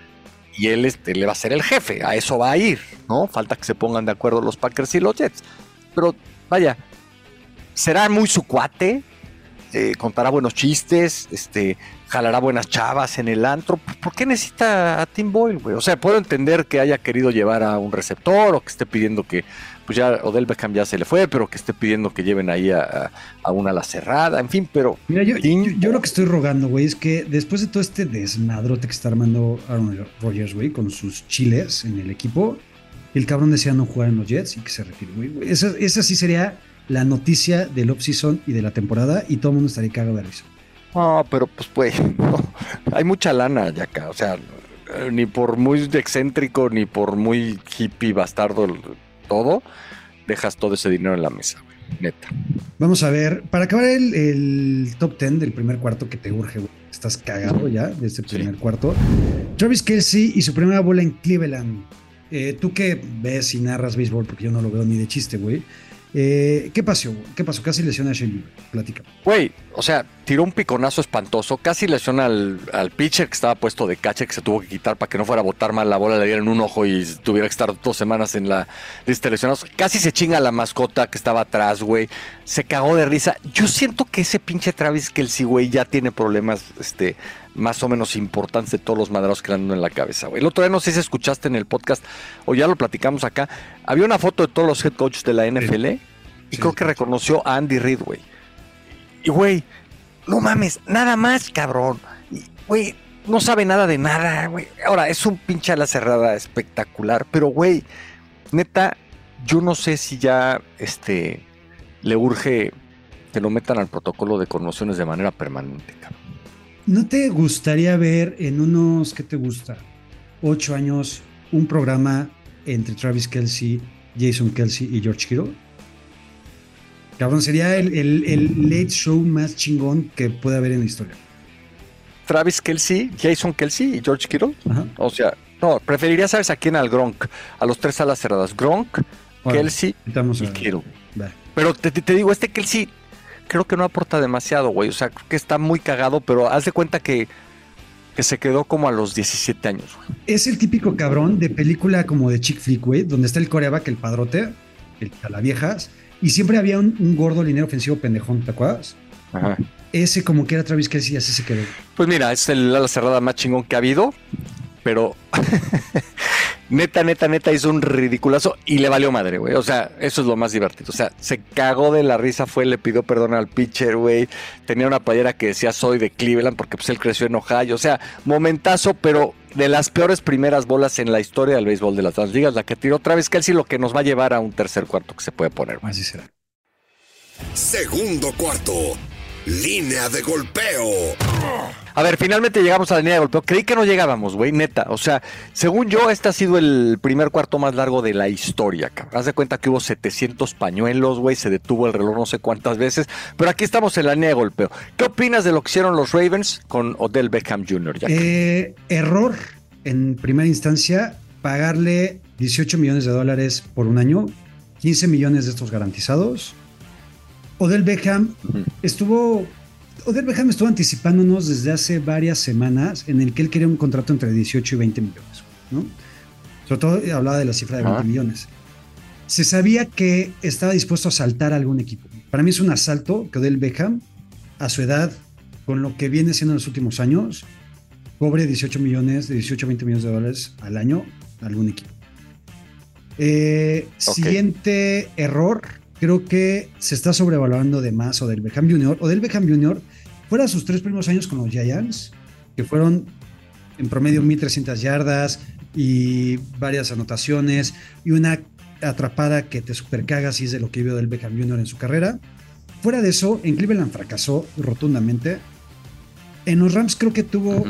Y él le va a ser el jefe, a eso va a ir, ¿no? Falta que se pongan de acuerdo los Packers y los Jets. Pero, vaya, será muy su cuate, contará buenos chistes, jalará buenas chavas en el antro. ¿Por qué necesita a Tim Boyle, güey? O sea, puedo entender que haya querido llevar a un receptor, o que esté pidiendo que, pues ya Odell Beckham ya se le fue, pero que esté pidiendo que lleven ahí a una ala cerrada, en fin, pero... Mira, yo lo que estoy rogando, güey, es que después de todo este desmadrote que está armando Aaron Rodgers, güey, con sus chiles en el equipo, el cabrón desea no jugar en los Jets y que se retire, güey. Esa sí sería la noticia del off-season y de la temporada, y todo el mundo estaría cagado de risa. No, pero pues, güey, no, hay mucha lana ya acá, o sea, ni por muy excéntrico, ni por muy hippie bastardo todo, dejas todo ese dinero en la mesa, güey, neta. Vamos a ver, para acabar el top 10 del primer cuarto que te urge, güey, estás cagado ya de este primer cuarto. Travis Kelce y su primera bola en Cleveland. Tú que ves y narras béisbol, porque yo no lo veo ni de chiste, güey. ¿Qué pasó? Casi lesiona a Shane. Platica. Güey, o sea, tiró un piconazo espantoso, casi lesiona al pitcher que estaba puesto de catcher, que se tuvo que quitar para que no fuera a botar mal la bola, le dieron un ojo y tuviera que estar 2 semanas en la lista de lesionados. Casi se chinga a la mascota que estaba atrás, güey. Se cagó de risa. Yo siento que ese pinche Travis Kelce, güey, ya tiene problemas, más o menos importantes de todos los maderos que le andan en la cabeza, güey. El otro día, no sé si escuchaste en el podcast o ya lo platicamos acá, había una foto de todos los head coaches de la NFL y creo que reconoció a Andy Reid, güey. Y, güey, no mames, nada más, cabrón. Y, güey, no sabe nada de nada, güey. Ahora, es un pinche ala cerrada espectacular, pero, güey, neta, yo no sé si ya, le urge que lo metan al protocolo de conmociones de manera permanente, cabrón. ¿No te gustaría ver en unos, ¿qué te gusta? 8 años, un programa entre Travis Kelce, Jason Kelce y George Kittle? Cabrón, sería el late show más chingón que puede haber en la historia. Travis Kelce, Jason Kelce y George Kittle. Ajá. O sea, no, preferiría, ¿sabes a quién? Al Gronk. A los 3 alas cerradas. Gronk, Kelce y Kittle. Pero te digo, Kelce creo que no aporta demasiado, güey. O sea, creo que está muy cagado, pero haz de cuenta que se quedó como a los 17 años, güey. Es el típico cabrón de película como de chick flick, güey, donde está el coreback, el padrote, a las viejas, y siempre había un gordo liniero ofensivo pendejón, ¿te acuerdas? Ajá. Ese como que era Travis Kelce y así se quedó. Pues mira, es el ala cerrada más chingón que ha habido, pero neta hizo un ridiculazo y le valió madre, güey. O sea, eso es lo más divertido. O sea, se cagó de la risa, le pidió perdón al pitcher, güey. Tenía una playera que decía soy de Cleveland porque pues él creció en Ohio. O sea, momentazo, pero de las peores primeras bolas en la historia del béisbol de las dos ligas, la que tiró Travis Kelce, lo que nos va a llevar a un tercer cuarto que se puede poner, güey. Así será. Segundo cuarto. Línea de golpeo. A ver, finalmente llegamos a la línea de golpeo. Creí que no llegábamos, güey, neta. O sea, según yo, este ha sido el primer cuarto más largo de la historia, cabrón. Haz de cuenta que hubo 700 pañuelos, güey, se detuvo el reloj no sé cuántas veces. Pero aquí estamos en la línea de golpeo. ¿Qué opinas de lo que hicieron los Ravens con Odell Beckham Jr.? Error en primera instancia, pagarle $18 millones por un año, 15 millones de estos garantizados. Odell Beckham estuvo anticipándonos desde hace varias semanas en el que él quería un contrato entre 18 y 20 millones, ¿no? Sobre todo hablaba de la cifra de 20 millones. Se sabía que estaba dispuesto a saltar a algún equipo. Para mí es un asalto que Odell Beckham, a su edad, con lo que viene siendo en los últimos años, cobre 18 a 20 millones de dólares al año a algún equipo. Siguiente error. Creo que se está sobrevalorando de más Odell Beckham Jr. Odell Beckham Jr. fuera sus 3 primeros años con los Giants, que fueron en promedio 1,300 yardas y varias anotaciones y una atrapada que te supercagas y es de lo que vio Odell Beckham Jr. en su carrera. Fuera de eso, en Cleveland fracasó rotundamente. En los Rams creo que tuvo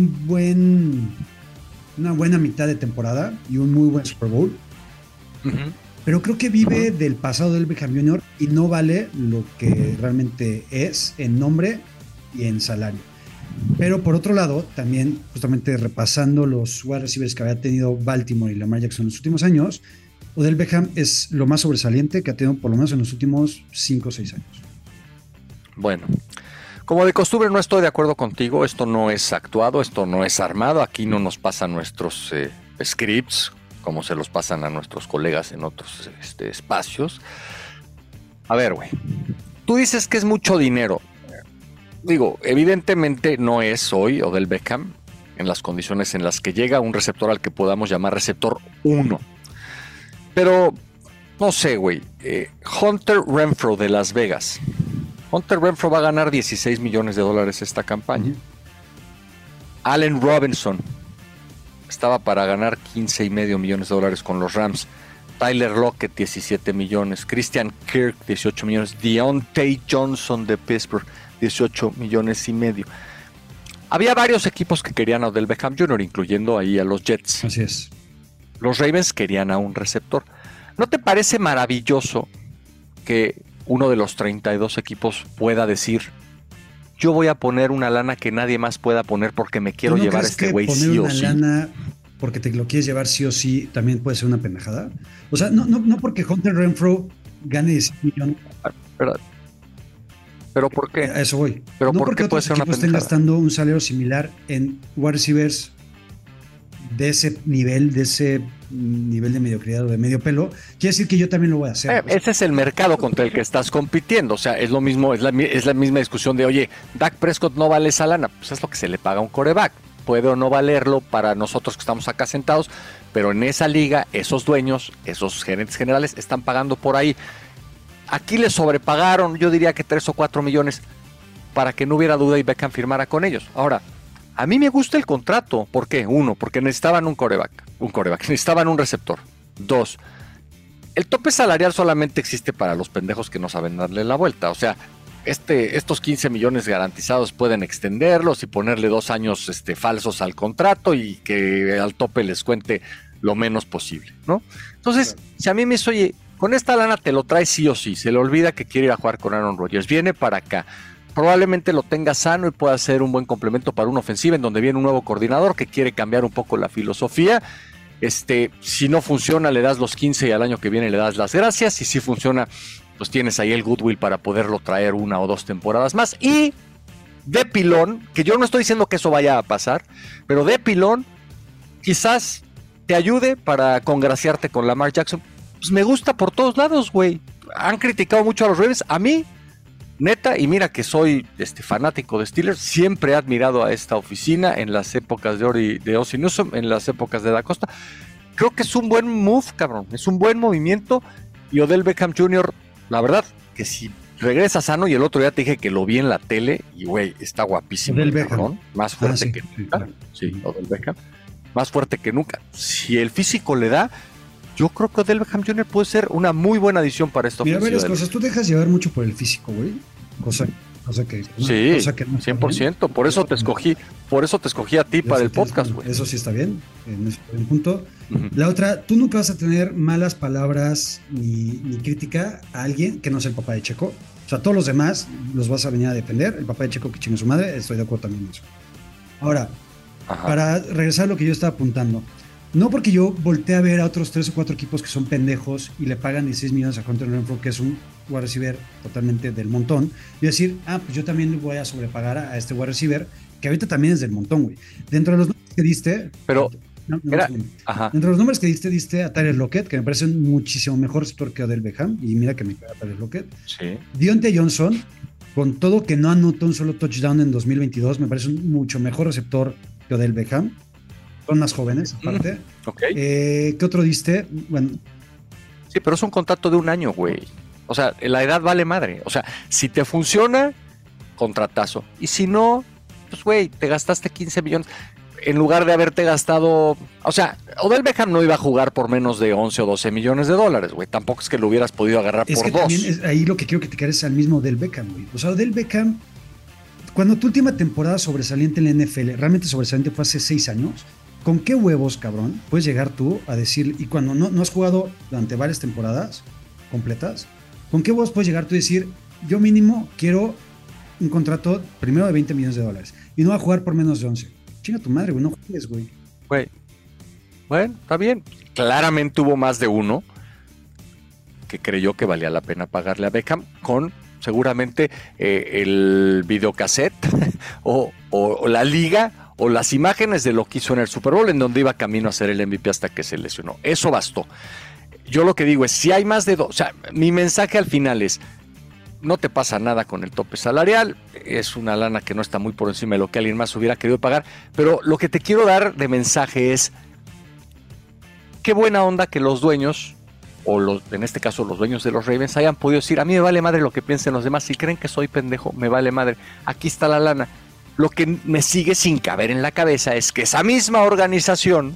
una buena mitad de temporada y un muy buen Super Bowl. Pero creo que vive del pasado del Beckham Jr. y no vale lo que realmente es en nombre y en salario. Pero por otro lado, también justamente repasando los wide receivers que había tenido Baltimore y Lamar Jackson en los últimos años, Odell Beckham es lo más sobresaliente que ha tenido por lo menos en los últimos 5 o 6 años. Bueno, como de costumbre no estoy de acuerdo contigo, esto no es actuado, esto no es armado, aquí no nos pasan nuestros scripts, como se los pasan a nuestros colegas en otros espacios. A ver, güey, tú dices que es mucho dinero. Digo, evidentemente no es hoy Odell Beckham en las condiciones en las que llega un receptor al que podamos llamar receptor 1. Pero, no sé, güey, Hunter Renfrow de Las Vegas. Hunter Renfrow va a ganar $16 millones esta campaña. Allen Robinson estaba para ganar $15.5 millones con los Rams. Tyler Lockett, 17 millones. Christian Kirk, 18 millones. Deontay Johnson de Pittsburgh, 18 millones y medio. Había varios equipos que querían a Odell Beckham Jr., incluyendo ahí a los Jets. Así es. Los Ravens querían a un receptor. ¿No te parece maravilloso que uno de los 32 equipos pueda decir: yo voy a poner una lana que nadie más pueda poner porque me quiero llevar a este güey sí o sí? Poner una lana porque te lo quieres llevar sí o sí también puede ser una pendejada. O sea, no porque Hunter Renfrow gane 10 millones. ¿Pero por qué? A eso voy. ¿Pero no por porque qué puede ser una pendejada? estén gastando un salario similar en wide receivers de ese nivel de mediocridad o de medio pelo, quiere decir que yo también lo voy a hacer. Ese es el mercado contra el que estás compitiendo. O sea, es lo mismo, es la misma discusión de, oye, Dak Prescott no vale esa lana. Pues es lo que se le paga a un quarterback. Puede o no valerlo para nosotros que estamos acá sentados, pero en esa liga, esos dueños, esos gerentes generales están pagando por ahí. Aquí le sobrepagaron, yo diría que 3 o 4 millones para que no hubiera duda y Beckham firmara con ellos. Ahora, a mí me gusta el contrato. ¿Por qué? 1, porque necesitaban un quarterback, necesitaban un receptor. 2, el tope salarial solamente existe para los pendejos que no saben darle la vuelta. O sea, estos 15 millones garantizados pueden extenderlos y ponerle 2 años falsos al contrato y que al tope les cuente lo menos posible, ¿no? Entonces, si a mí me dice, oye, con esta lana te lo traes sí o sí, se le olvida que quiere ir a jugar con Aaron Rodgers, viene para acá, probablemente lo tenga sano y pueda ser un buen complemento para una ofensiva en donde viene un nuevo coordinador que quiere cambiar un poco la filosofía. Si no funciona, le das los 15 y al año que viene le das las gracias, y si funciona, pues tienes ahí el goodwill para poderlo traer 1 o 2 temporadas más. Y de pilón, que yo no estoy diciendo que eso vaya a pasar, pero de pilón quizás te ayude para congraciarte con Lamar Jackson. Pues me gusta por todos lados, güey. Han criticado mucho a los Ravens. A mí, neta, y mira que soy fanático de Steelers, siempre he admirado a esta oficina en las épocas de Ozzie Newsome, en las épocas de Da Costa. Creo que es un buen move, cabrón. Es un buen movimiento. Y Odell Beckham Jr., la verdad, que si regresa sano, y el otro día te dije que lo vi en la tele, y güey, está guapísimo. Odell el cabrón, más fuerte que nunca. Claro. Sí, Odell Beckham. Más fuerte que nunca. Si el físico le da, Yo creo que Odell Beckham Jr. puede ser una muy buena adición para esta Mira, ofensiva. varias cosas. Tú dejas llevar mucho por el físico, güey. Cosa que sí, cosa que no está 100%. bien. Por eso te escogí a ti Yo para sí el podcast, güey. Eso sí está bien, en ese punto. Ujú. La otra, tú nunca vas a tener malas palabras ni crítica a alguien que no sea el papá de Checo. O sea, todos los demás los vas a venir a defender. El papá de Checo que chingue su madre, estoy de acuerdo también en eso. Ahora, Ajá. para regresar a lo que yo estaba apuntando, no porque yo volteé a ver a otros 3 o 4 equipos que son pendejos y le pagan 16 millones a Hunter Renfrow, que es un wide receiver totalmente del montón, y decir, pues yo también le voy a sobrepagar a este wide receiver, que ahorita también es del montón, güey. Dentro de los números que diste... Pero era, un segundo. ajá. Dentro de los números que diste a Tyler Lockett, que me parece un muchísimo mejor receptor que Odell Beckham, y mira que me queda Tyler Lockett. Sí. Diontae Johnson, con todo que no anotó un solo touchdown en 2022, me parece un mucho mejor receptor que Odell Beckham. Son más jóvenes, aparte. Ok. ¿Qué otro diste? Bueno, Sí, pero es un contrato de 1 año, güey. O sea, la edad vale madre. O sea, si te funciona, contratazo. Y si no, pues, güey, te gastaste 15 millones. En lugar de haberte gastado... O sea, Odell Beckham no iba a jugar por menos de 11 o 12 millones de dólares, güey. Tampoco es que lo hubieras podido agarrar es por que 2. también ahí lo que quiero criticar es al mismo Odell Beckham, güey. O sea, Odell Beckham, cuando tu última temporada sobresaliente en la NFL, realmente sobresaliente fue hace 6 años, ¿con qué huevos, cabrón, puedes llegar tú a decir, y cuando no has jugado durante varias temporadas completas, ¿con qué huevos puedes llegar tú a decir, yo mínimo quiero un contrato primero de 20 millones de dólares y no va a jugar por menos de 11? Chinga tu madre, güey, no juegues, güey. Güey. Bueno, está bien. Claramente hubo más de uno que creyó que valía la pena pagarle a Beckham con seguramente el videocassette o la liga o las imágenes de lo que hizo en el Super Bowl, en donde iba camino a ser el MVP hasta que se lesionó. Eso bastó. Yo lo que digo es, si hay más de 2, o sea, mi mensaje al final es, no te pasa nada con el tope salarial, es una lana que no está muy por encima de lo que alguien más hubiera querido pagar, pero lo que te quiero dar de mensaje es, qué buena onda que los dueños, en este caso los dueños de los Ravens, hayan podido decir, a mí me vale madre lo que piensen los demás, si creen que soy pendejo, me vale madre, aquí está la lana. Lo que me sigue sin caber en la cabeza es que esa misma organización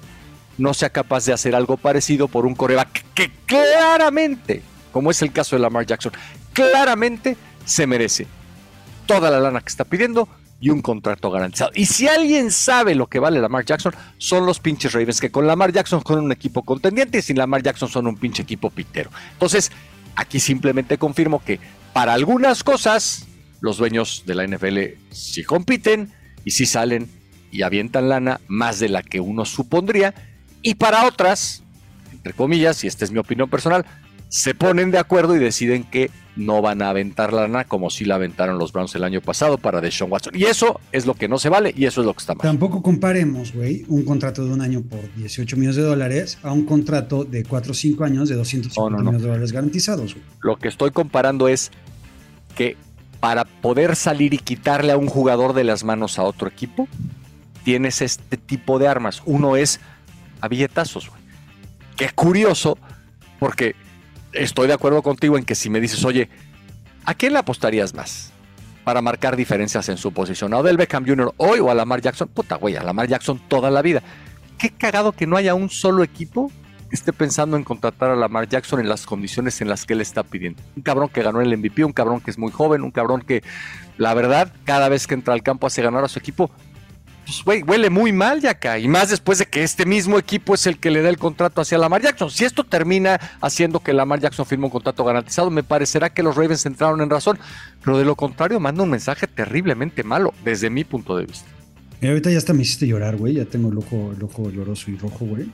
no sea capaz de hacer algo parecido por un quarterback que claramente, como es el caso de Lamar Jackson, claramente se merece toda la lana que está pidiendo y un contrato garantizado. Y si alguien sabe lo que vale Lamar Jackson, son los pinches Ravens, que con Lamar Jackson son un equipo contendiente y sin Lamar Jackson son un pinche equipo pitero. Entonces, aquí simplemente confirmo que para algunas cosas los dueños de la NFL sí compiten y sí salen y avientan lana más de la que uno supondría, y para otras, entre comillas, y esta es mi opinión personal, se ponen de acuerdo y deciden que no van a aventar lana como si la aventaron los Browns el año pasado para Deshaun Watson. Y eso es lo que no se vale y eso es lo que está mal. Tampoco comparemos, güey, un contrato de 1 año por 18 millones de dólares a un contrato de 4 o 5 años de 250 millones de dólares garantizados, güey. Lo que estoy comparando es que para poder salir y quitarle a un jugador de las manos a otro equipo, tienes este tipo de armas. Uno es a billetazos, güey. Qué curioso, porque estoy de acuerdo contigo en que si me dices, oye, ¿a quién le apostarías más para marcar diferencias en su posición? ¿A Odell Beckham Jr. hoy o a Lamar Jackson? Puta, güey, a Lamar Jackson toda la vida. Qué cagado que no haya un solo equipo que esté pensando en contratar a Lamar Jackson en las condiciones en las que él está pidiendo. Un cabrón que ganó el MVP, un cabrón que es muy joven, un cabrón que, la verdad, cada vez que entra al campo hace ganar a su equipo. Pues, güey, huele muy mal ya acá. Y más después de que este mismo equipo es el que le da el contrato hacia Lamar Jackson. Si esto termina haciendo que Lamar Jackson firme un contrato garantizado, me parecerá que los Ravens entraron en razón. Pero de lo contrario, manda un mensaje terriblemente malo, desde mi punto de vista. Y ahorita ya hasta me hiciste llorar, güey. Ya tengo el ojo lloroso y rojo, güey.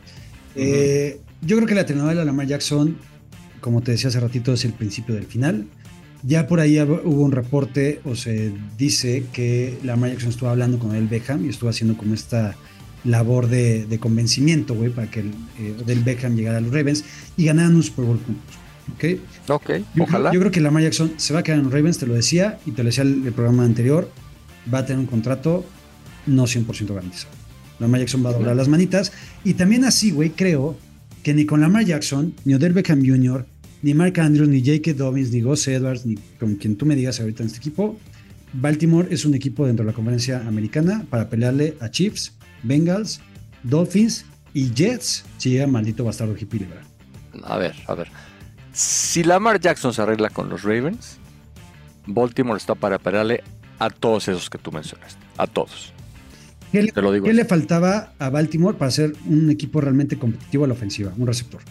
Yo creo que la telenovela de Lamar Jackson, como te decía hace ratito, es el principio del final. Ya por ahí hubo un reporte, o se dice que Lamar Jackson estuvo hablando con Odell Beckham y estuvo haciendo como esta labor de convencimiento, güey, para que Odell Beckham llegara a los Ravens y ganaran un Super Bowl juntos. ¿Ok? Ojalá. Yo creo que Lamar Jackson se va a quedar en los Ravens, te lo decía, y te lo decía el programa anterior, va a tener un contrato no 100% garantizado. Lamar Jackson va a doblar las manitas, y también así, güey, creo que ni con Lamar Jackson, ni Odell Beckham Jr., ni Mark Andrews, ni J.K. Dobbins, ni Gus Edwards, ni con quien tú me digas ahorita en este equipo, Baltimore es un equipo dentro de la conferencia americana para pelearle a Chiefs, Bengals, Dolphins y Jets si llega maldito bastardo hippie liberal. A ver. Si Lamar Jackson se arregla con los Ravens, Baltimore está para pelearle a todos esos que tú mencionaste. A todos. Te lo digo. ¿Qué le faltaba a Baltimore para ser un equipo realmente competitivo a la ofensiva? Un receptor.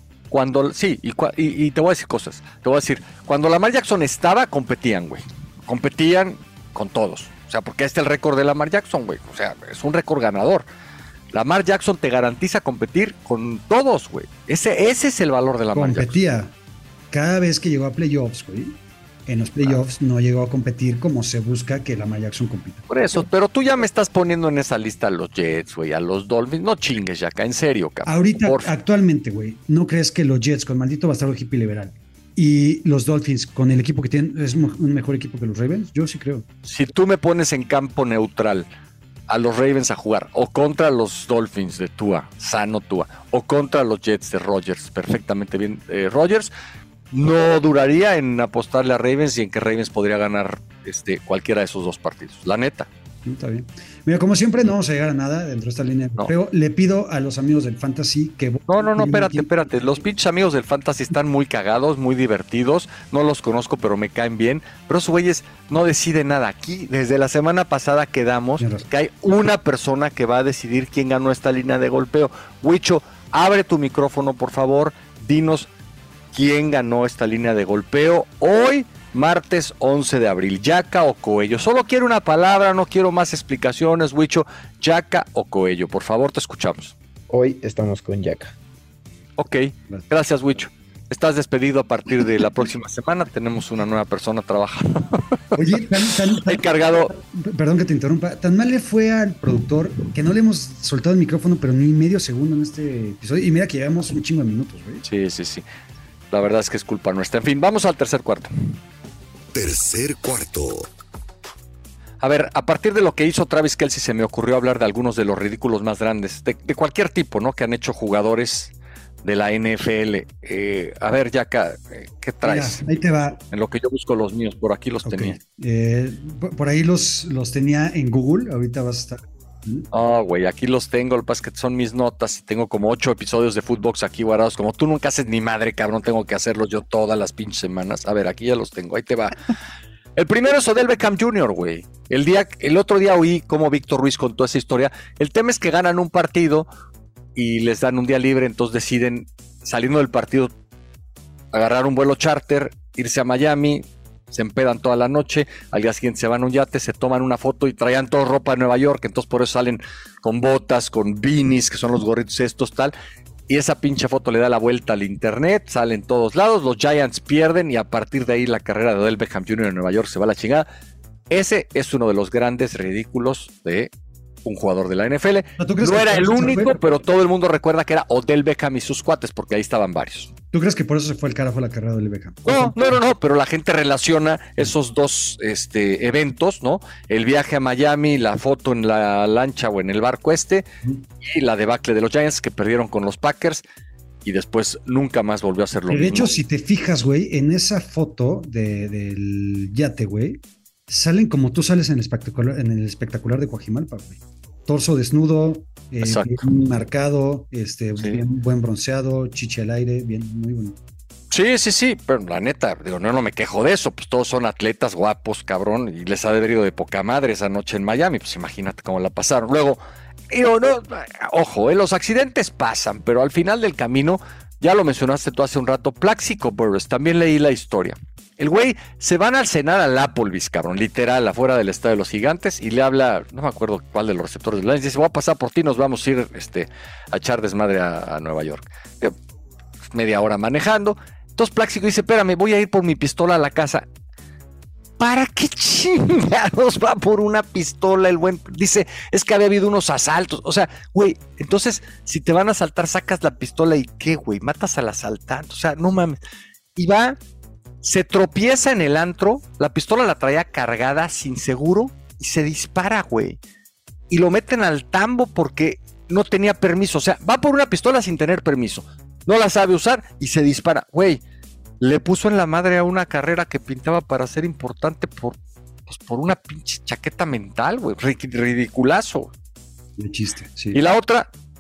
Y te voy a decir cosas. Te voy a decir, cuando Lamar Jackson estaba, competían, güey. Competían con todos. O sea, porque este es el récord de Lamar Jackson, güey. O sea, es un récord ganador. Lamar Jackson te garantiza competir con todos, güey. Ese es el valor de Lamar Jackson. Competía. Cada vez que llegó a playoffs, güey, en los playoffs no llegó a competir como se busca que Lamar Jackson compita. Por eso, pero tú ya me estás poniendo en esa lista a los Jets, güey, a los Dolphins. No chingues, Yaka, en serio, cabrón. Ahorita, actualmente, güey, ¿no crees que los Jets con maldito bastardo hippie liberal y los Dolphins con el equipo que tienen es un mejor equipo que los Ravens? Yo sí creo. Si tú me pones en campo neutral a los Ravens a jugar, o contra los Dolphins de Tua, sano Tua, o contra los Jets de Rodgers, perfectamente bien Rodgers, no duraría en apostarle a Ravens y en que Ravens podría ganar cualquiera de esos dos partidos, la neta. Está bien. Mira, como siempre no vamos a llegar a nada dentro de esta línea, pero le pido a los amigos del Fantasy que... No, espérate. Los pinches amigos del Fantasy están muy cagados, muy divertidos. No los conozco, pero me caen bien. Pero esos güeyes no deciden nada. Aquí, desde la semana pasada quedamos que hay una persona que va a decidir quién ganó esta línea de golpeo. Huicho, abre tu micrófono, por favor. Dinos quién ganó esta línea de golpeo hoy, martes 11 de abril, Yaka o Coello. Solo quiero una palabra, no quiero más explicaciones, Huicho. Yaka o Coello, por favor, te escuchamos. Hoy estamos con Yaka. Ok, gracias, Huicho. Estás despedido a partir de la próxima semana. Tenemos una nueva persona trabajando. Oye, encargado. Perdón que te interrumpa. Tan mal le fue al productor que no le hemos soltado el micrófono, pero ni medio segundo en este episodio. Y mira que llevamos un chingo de minutos, güey. Sí. La verdad es que es culpa nuestra. En fin, vamos al tercer cuarto. Tercer cuarto. A ver, a partir de lo que hizo Travis Kelce se me ocurrió hablar de algunos de los ridículos más grandes, de cualquier tipo, ¿no? Que han hecho jugadores de la NFL. A ver, Yaka, ¿qué traes? Mira, ahí te va. En lo que yo busco los míos, por aquí los tenía. Por ahí los tenía en Google, ahorita vas a estar... Güey, aquí los tengo, lo que pasa es que son mis notas y tengo como 8 episodios de Footbox aquí guardados. Como tú nunca haces ni madre, cabrón, tengo que hacerlos yo todas las pinches semanas. A ver, aquí ya los tengo, ahí te va. El primero es Odell Beckham Jr., güey. El otro día oí cómo Víctor Ruiz contó esa historia. El tema es que ganan un partido y les dan un día libre, entonces deciden, saliendo del partido, agarrar un vuelo charter, irse a Miami, se empedan toda la noche, al día siguiente se van a un yate, se toman una foto y traían toda ropa de Nueva York, entonces por eso salen con botas, con beanies, que son los gorritos estos, tal, y esa pinche foto le da la vuelta al internet, sale en todos lados, los Giants pierden y a partir de ahí la carrera de Odell Beckham Jr. en Nueva York se va a la chingada. Ese es uno de los grandes ridículos de un jugador de la NFL. No era el único, pero todo el mundo recuerda que era Odell Beckham y sus cuates, porque ahí estaban varios. ¿Tú crees que por eso se fue el carajo la carrera de Odell Beckham? No, pero la gente relaciona esos dos eventos, ¿no? El viaje a Miami, la foto en la lancha o en el barco y la debacle de los Giants que perdieron con los Packers y después nunca más volvió a ser lo mismo. De hecho, si te fijas, güey, en esa foto del yate, güey, salen como tú sales en el espectacular de Coajimalpa, güey. Torso desnudo, bien marcado, bien, buen bronceado, chiche al aire, bien, muy bonito. Sí, pero la neta, digo, no me quejo de eso, pues todos son atletas guapos, cabrón, y les ha de haber ido de poca madre esa noche en Miami, pues imagínate cómo la pasaron. Luego, ojo, los accidentes pasan, pero al final del camino, ya lo mencionaste tú hace un rato, Plaxico Burress, también leí la historia. El güey se van al cenar al Applebee's, cabrón, literal, afuera del Estadio de los Gigantes, y le habla, no me acuerdo cuál de los receptores de Lions, dice, voy a pasar por ti, nos vamos a ir a echar desmadre a Nueva York. Media hora manejando. Entonces Plaxico dice, espérame, voy a ir por mi pistola a la casa. ¿Para qué chingados va por una pistola el buen? Dice, es que había habido unos asaltos. O sea, güey, entonces, si te van a asaltar, sacas la pistola y ¿qué, güey? Matas al asaltante. O sea, no mames. Y va... Se tropieza en el antro, la pistola la traía cargada sin seguro y se dispara, güey. Y lo meten al tambo porque no tenía permiso. O sea, va por una pistola sin tener permiso. No la sabe usar y se dispara. Güey, le puso en la madre a una carrera que pintaba para ser importante por una pinche chaqueta mental, güey. Ridiculazo. De chiste, sí. Y la otra,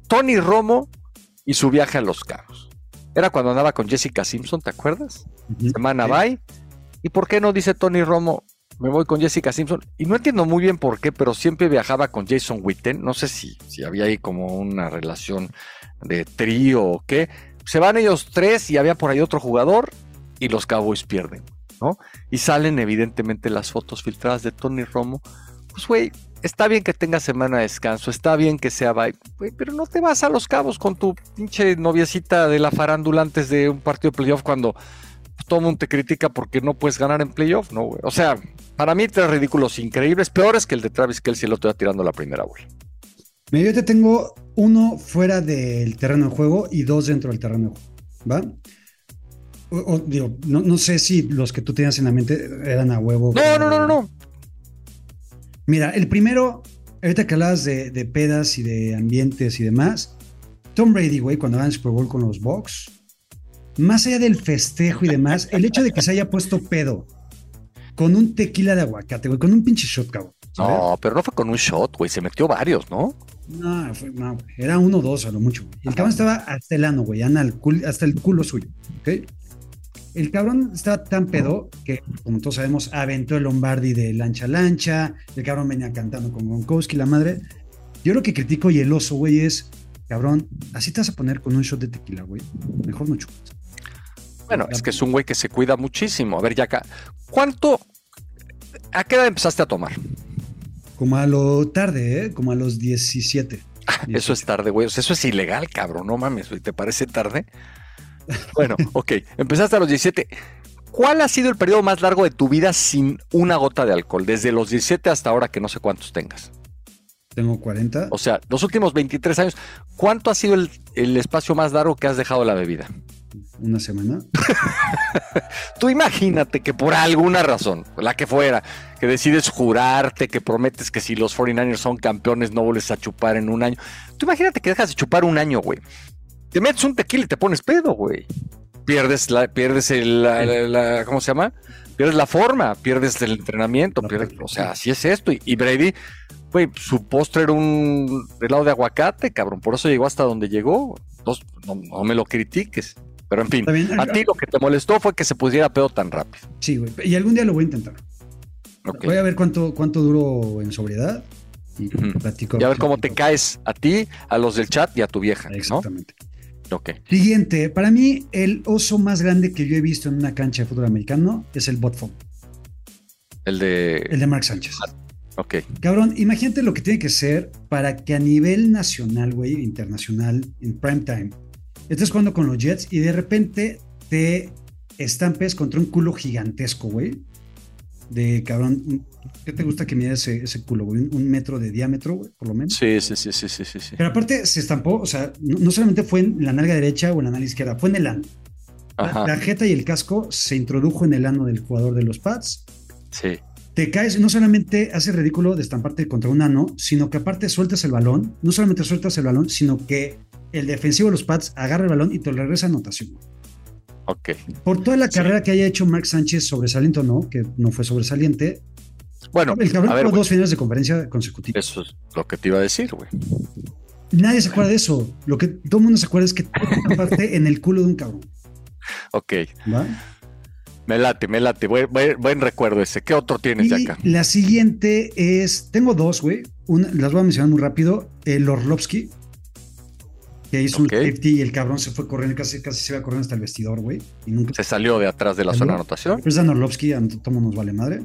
Tony Romo y su viaje a Los Cabos. Era cuando andaba con Jessica Simpson, ¿te acuerdas? Semana bye. ¿Y por qué no dice Tony Romo, me voy con Jessica Simpson? Y no entiendo muy bien por qué, pero siempre viajaba con Jason Witten. No sé si había ahí como una relación de trío o qué. Se van ellos tres y había por ahí otro jugador y los Cowboys pierden, ¿no? Y salen evidentemente las fotos filtradas de Tony Romo. Pues güey, está bien que tenga semana de descanso, está bien que sea bye, güey, pero no te vas a Los Cabos con tu pinche noviecita de la farándula antes de un partido de playoff cuando todo el mundo te critica porque no puedes ganar en playoff, ¿no, güey? O sea, para mí 3 ridículos increíbles, peores que el de Travis Kelce, el otro día tirando la primera bola. Mira, yo te tengo 1 fuera del terreno de juego y 2 dentro del terreno de juego, ¿va? Digo, no sé si los que tú tenías en la mente eran a huevo. No. Mira, el primero, ahorita que hablabas de pedas y de ambientes y demás, Tom Brady, güey, cuando gana el Super Bowl con los Bucs, más allá del festejo y demás, el hecho de que se haya puesto pedo con un tequila de aguacate, güey, con un pinche shot, cabrón. ¿sabes? No, pero no fue con un shot, güey, se metió varios, ¿no? No, güey, era 1 o 2 a lo mucho, güey. El cabrón estaba hasta el ano, güey, hasta el culo suyo, ¿ok? El cabrón estaba tan pedo que, como todos sabemos, aventó el Lombardi de lancha a lancha, el cabrón venía cantando con Gronkowski, la madre. Yo lo que critico y el oso, güey, es, cabrón, así te vas a poner con un shot de tequila, güey. Mejor no chupas. Bueno, es que es un güey que se cuida muchísimo. A ver, Yaka, ¿a qué edad empezaste a tomar? Como a lo tarde, ¿eh? Como a los 17. Eso es tarde, güey. O sea, eso es ilegal, cabrón. No mames, güey. ¿Te parece tarde? Bueno, ok. Empezaste a los 17. ¿Cuál ha sido el periodo más largo de tu vida sin una gota de alcohol? Desde los 17 hasta ahora, que no sé cuántos tengas. Tengo 40. O sea, los últimos 23 años, ¿cuánto ha sido el espacio más largo que has dejado la bebida? Una semana. Tú imagínate que por alguna razón, la que fuera, que decides jurarte, que prometes que si los 49ers son campeones no vuelves a chupar en un año. Tú imagínate que dejas de chupar un año, güey. Te metes un tequila y te pones pedo, güey. Pierdes ¿cómo se llama? Pierdes la forma, pierdes el entrenamiento, o sea, así es esto. Y Brady, güey, su postre era un helado de aguacate, cabrón, por eso llegó hasta donde llegó. Entonces, no me lo critiques. Pero en fin, a ti lo que te molestó fue que se pusiera pedo tan rápido. Sí, güey, y algún día lo voy a intentar. Okay. Voy a ver cuánto duro en sobriedad y platico. Y a ver cómo te caes a ti, a los del chat y a tu vieja, exactamente. ¿No? Ok. Siguiente, para mí el oso más grande que yo he visto en una cancha de fútbol americano es el Botfog. El de Mark Sánchez. Ok. Cabrón, imagínate lo que tiene que ser para que a nivel nacional, güey, internacional, en prime time, estés jugando con los Jets y de repente te estampes contra un culo gigantesco, güey. De cabrón, ¿qué te gusta que mida ese culo, güey? 1 metro de diámetro, güey, por lo menos. Sí. Pero aparte se estampó, o sea, no solamente fue en la nalga derecha o en la nalga izquierda, fue en el ano. La jeta y el casco se introdujo en el ano del jugador de los Pats. Sí. Te caes, no solamente hace ridículo de estamparte contra un ano, sino que aparte sueltas el balón, no solamente sueltas el balón, sino que el defensivo de los Pats agarra el balón y te lo regresa a anotación. Ok. Por toda la carrera que haya hecho Mark Sánchez, sobresaliente o no, que no fue sobresaliente. Bueno, el cabrón tuvo 2 finales de conferencia consecutivas. Eso es lo que te iba a decir, güey. Nadie se acuerda de eso. Lo que todo el mundo se acuerda es que te estampaste en el culo de un cabrón. Ok. ¿Va? Me late. Buen recuerdo ese. ¿Qué otro tienes de acá? La siguiente es, tengo 2, güey. Las voy a mencionar muy rápido. El Orlovsky, que hizo un safety y el cabrón se fue corriendo, casi se iba corriendo hasta el vestidor, güey. Y nunca se salió de atrás de la zona de anotación. Pero es Dan Orlovsky, a todos nos vale madre.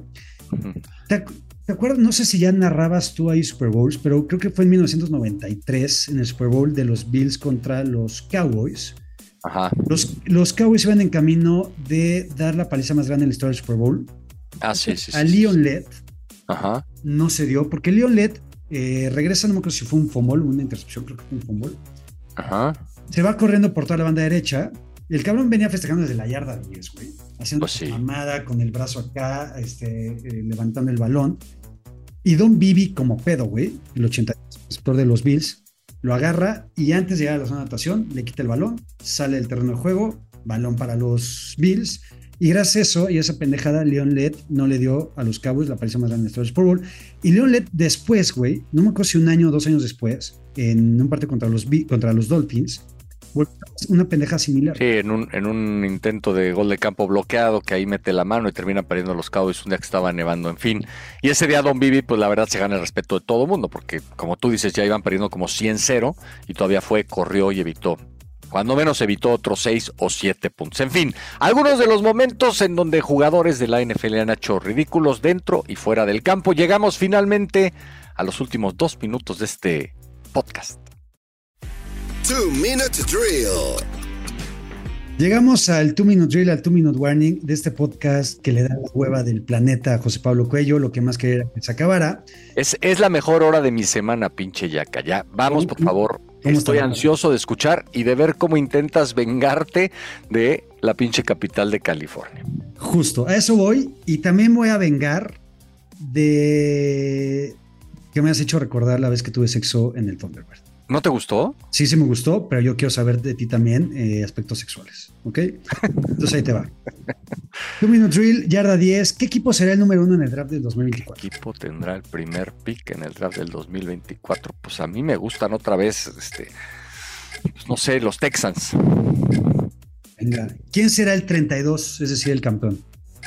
¿Te acuerdas? No sé si ya narrabas tú ahí Super Bowls, pero creo que fue en 1993 en el Super Bowl de los Bills contra los Cowboys. Ajá. Los Cowboys iban en camino de dar la paliza más grande en la historia del Super Bowl. Sí. A Leon Lett. Ajá. No se dio, porque Leon Lett regresa, no me acuerdo si fue un fumble, una intercepción, creo que fue un fumble. Ajá. Se va corriendo por toda la banda derecha. Y el cabrón venía festejando desde la yarda 10, güey. Haciendo mamada con el brazo acá, levantando el balón. Y Don Bibi, como pedo, güey, el 80 receptor de los Bills, lo agarra y antes de llegar a la zona de anotación, le quita el balón, sale del terreno de juego, balón para los Bills. Y gracias a eso y a esa pendejada, Leon Lett no le dio a los Cowboys la aparición más grande de la historia del Super Bowl. Y Leon Lett después, güey, no me acuerdo si un año o 2 años después, en un partido contra los Dolphins, una pendeja similar. Sí, en un intento de gol de campo bloqueado, que ahí mete la mano y termina perdiendo los Cowboys un día que estaba nevando, en fin. Y ese día Don Bibi, pues la verdad se gana el respeto de todo el mundo, porque como tú dices, ya iban perdiendo como 100-0 y todavía corrió y evitó. Cuando menos evitó otros 6 o 7 puntos. En fin, algunos de los momentos en donde jugadores de la NFL han hecho ridículos dentro y fuera del campo. Llegamos finalmente a los últimos 2 minutos de este podcast. 2-Minute Drill. Llegamos al 2-Minute Drill, al 2-Minute Warning de este podcast que le da la hueva del planeta a José Pablo Cuello. Lo que más quería era que se acabara. Es la mejor hora de mi semana, pinche Yaca. Ya, vamos, por favor. Estoy ansioso de escuchar y de ver cómo intentas vengarte de la pinche capital de California. Justo, a eso voy. Y también voy a vengar de que me has hecho recordar la vez que tuve sexo en el Thunderbird. ¿No te gustó? Sí, sí me gustó, pero yo quiero saber de ti también aspectos sexuales, ¿ok? Entonces ahí te va. 2-Minute Drill, yarda 10. ¿Qué equipo será el número 1 en el draft del 2024? ¿Qué equipo tendrá el primer pick en el draft del 2024? Pues a mí me gustan otra vez, pues no sé, los Texans. Venga, ¿quién será el 32, es decir, el campeón?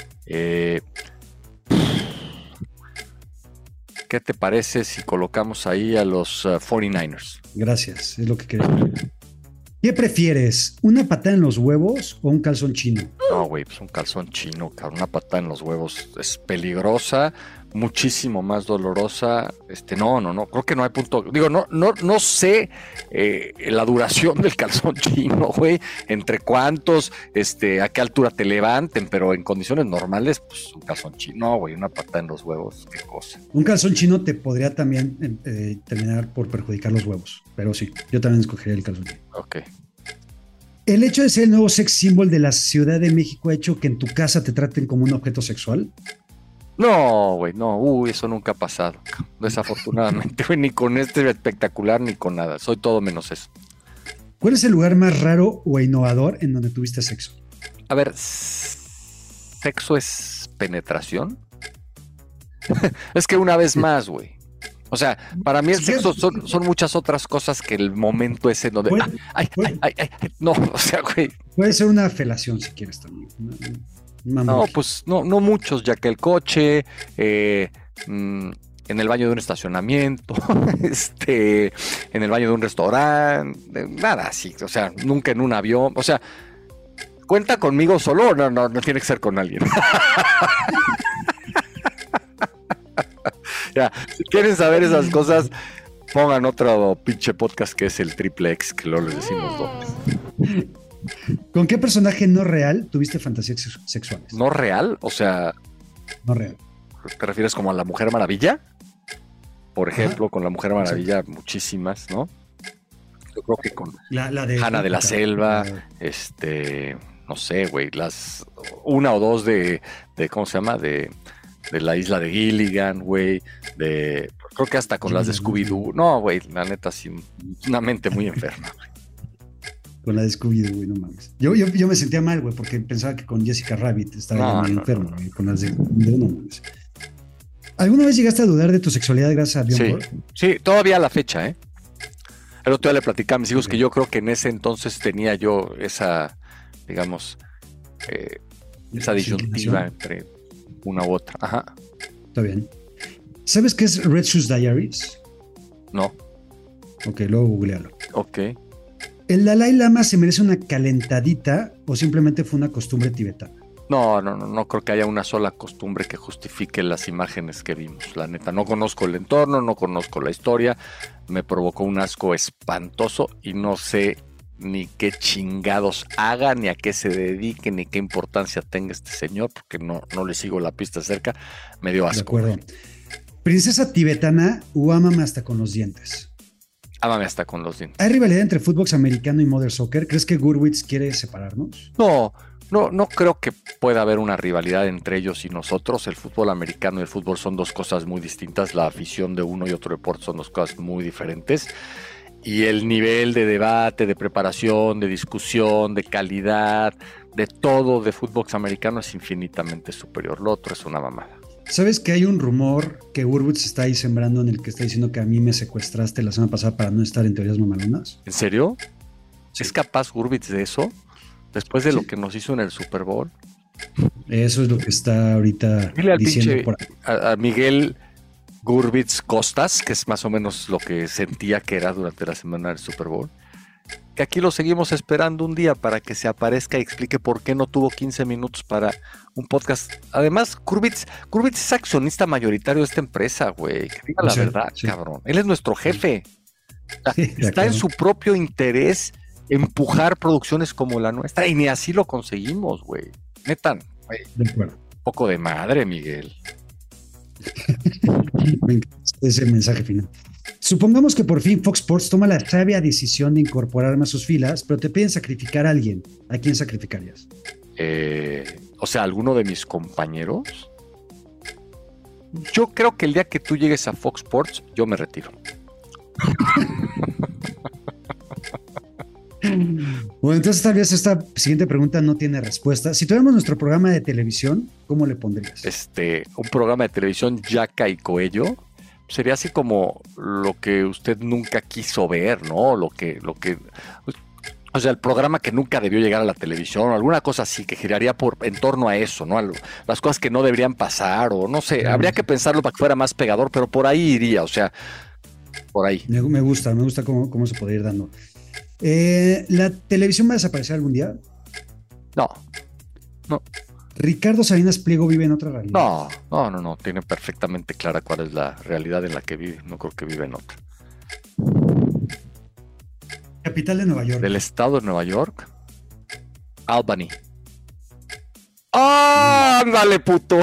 ¿Qué te parece si colocamos ahí a los 49ers? Gracias, es lo que quería. ¿Qué prefieres? ¿Una patada en los huevos o un calzón chino? No, güey, pues un calzón chino, cabrón. Una patada en los huevos es peligrosa, muchísimo más dolorosa. No, creo que no hay punto. Digo, no sé la duración del calzón chino, güey. Entre cuántos, a qué altura te levanten, pero en condiciones normales, pues un calzón chino, no, güey, una patada en los huevos, qué cosa. Un calzón chino te podría también terminar por perjudicar los huevos, pero sí, yo también escogería el calzón chino. Ok. ¿El hecho de ser el nuevo sex symbol de la Ciudad de México ha hecho que en tu casa te traten como un objeto sexual? No, güey, no. Eso nunca ha pasado. Desafortunadamente, güey, ni con este espectacular ni con nada. Soy todo menos eso. ¿Cuál es el lugar más raro o innovador en donde tuviste sexo? A ver, ¿sexo es penetración? Es que una vez más, güey. O sea, para mí el sexo son muchas otras cosas que el momento ese donde... No, o sea, güey. Puede ser una felación si quieres también. No, pues no muchos, ya que el coche, en el baño de un estacionamiento, en el baño de un restaurante, nada así, o sea, nunca en un avión, o sea, ¿cuenta conmigo solo o no tiene que ser con alguien? Ya, si quieren saber esas cosas, pongan otro pinche podcast que es el Triple X, que luego les decimos dónde. ¿Con qué personaje no real tuviste fantasías sexuales? ¿No real? O sea... No real. ¿Te refieres como a la Mujer Maravilla? Por ejemplo, con la Mujer Maravilla, muchísimas, ¿no? Yo creo que con la de Hanna de la Selva, no sé, güey, las una o dos de ¿cómo se llama? De la isla de Gilligan, güey, creo que hasta con las de Scooby-Doo. No, güey, la neta, sí, una mente muy enferma, güey. Con la de Scooby-Doo, güey, no mames. Yo me sentía mal, güey, porque pensaba que con Jessica Rabbit estaba muy enfermo, güey, con las de no mames. ¿Alguna vez llegaste a dudar de tu sexualidad gracias a Bjorn Borg? Sí, todavía a la fecha, ¿eh? El otro día le platicaba a mis hijos que yo creo que en ese entonces tenía yo esa, digamos, esa disyuntiva entre una u otra. Ajá. Está bien. ¿Sabes qué es Red Shoes Diaries? No. Ok, luego googlealo. Ok. ¿El Dalai Lama se merece una calentadita o simplemente fue una costumbre tibetana? No creo que haya una sola costumbre que justifique las imágenes que vimos, la neta. No conozco el entorno, no conozco la historia, me provocó un asco espantoso y no sé ni qué chingados haga, ni a qué se dedique, ni qué importancia tenga este señor, porque no le sigo la pista cerca, me dio asco. De acuerdo. ¿Princesa tibetana o ámame hasta con los dientes? Ámame hasta con los dientes. ¿Hay rivalidad entre fútbol americano y Mother Soccer? ¿Crees que Gurwitz quiere separarnos? No creo que pueda haber una rivalidad entre ellos y nosotros. El fútbol americano y el fútbol son dos cosas muy distintas. La afición de uno y otro deporte son dos cosas muy diferentes. Y el nivel de debate, de preparación, de discusión, de calidad, de todo de fútbol americano es infinitamente superior. Lo otro es una mamada. ¿Sabes que hay un rumor que Urwitz está ahí sembrando en el que está diciendo que a mí me secuestraste la semana pasada para no estar en teorías mamalonas? ¿En serio? Sí. ¿Es capaz Urwitz de eso? Después de lo que nos hizo en el Super Bowl. Eso es lo que está ahorita Dile al diciendo pinche, por ahí. a Miguel Gurbitz Costas, que es más o menos lo que sentía que era durante la semana del Super Bowl, que aquí lo seguimos esperando un día para que se aparezca y explique por qué no tuvo 15 minutos para un podcast. Además, Gurbitz es accionista mayoritario de esta empresa, güey. Que diga la verdad, cabrón. Él es nuestro jefe. O sea, está en su propio interés empujar producciones como la nuestra y ni así lo conseguimos, güey. Neta, güey. De acuerdo. Poco de madre, Miguel. Venga, ese mensaje final. Supongamos que por fin Fox Sports toma la sabia decisión de incorporarme a sus filas, pero te piden sacrificar a alguien. ¿A quién sacrificarías? O sea, ¿alguno de mis compañeros? Yo creo que el día que tú llegues a Fox Sports, yo me retiro. Bueno, entonces tal vez esta siguiente pregunta no tiene respuesta. Si tuviéramos nuestro programa de televisión, ¿cómo le pondrías? Un programa de televisión Yaca y Coello sería así como lo que usted nunca quiso ver, ¿no? O sea, el programa que nunca debió llegar a la televisión, o alguna cosa así que giraría en torno a eso, ¿no? Las cosas que no deberían pasar, o no sé, habría que pensarlo para que fuera más pegador, pero por ahí iría, o sea, por ahí. Me gusta cómo se podría ir dando. ¿La televisión va a desaparecer algún día? No. ¿Ricardo Salinas Pliego vive en otra realidad? No. Tiene perfectamente clara cuál es la realidad en la que vive. No creo que vive en otra. Capital de Nueva York. Del estado de Nueva York. Albany. ¡Ah! ¡Ándale, puto!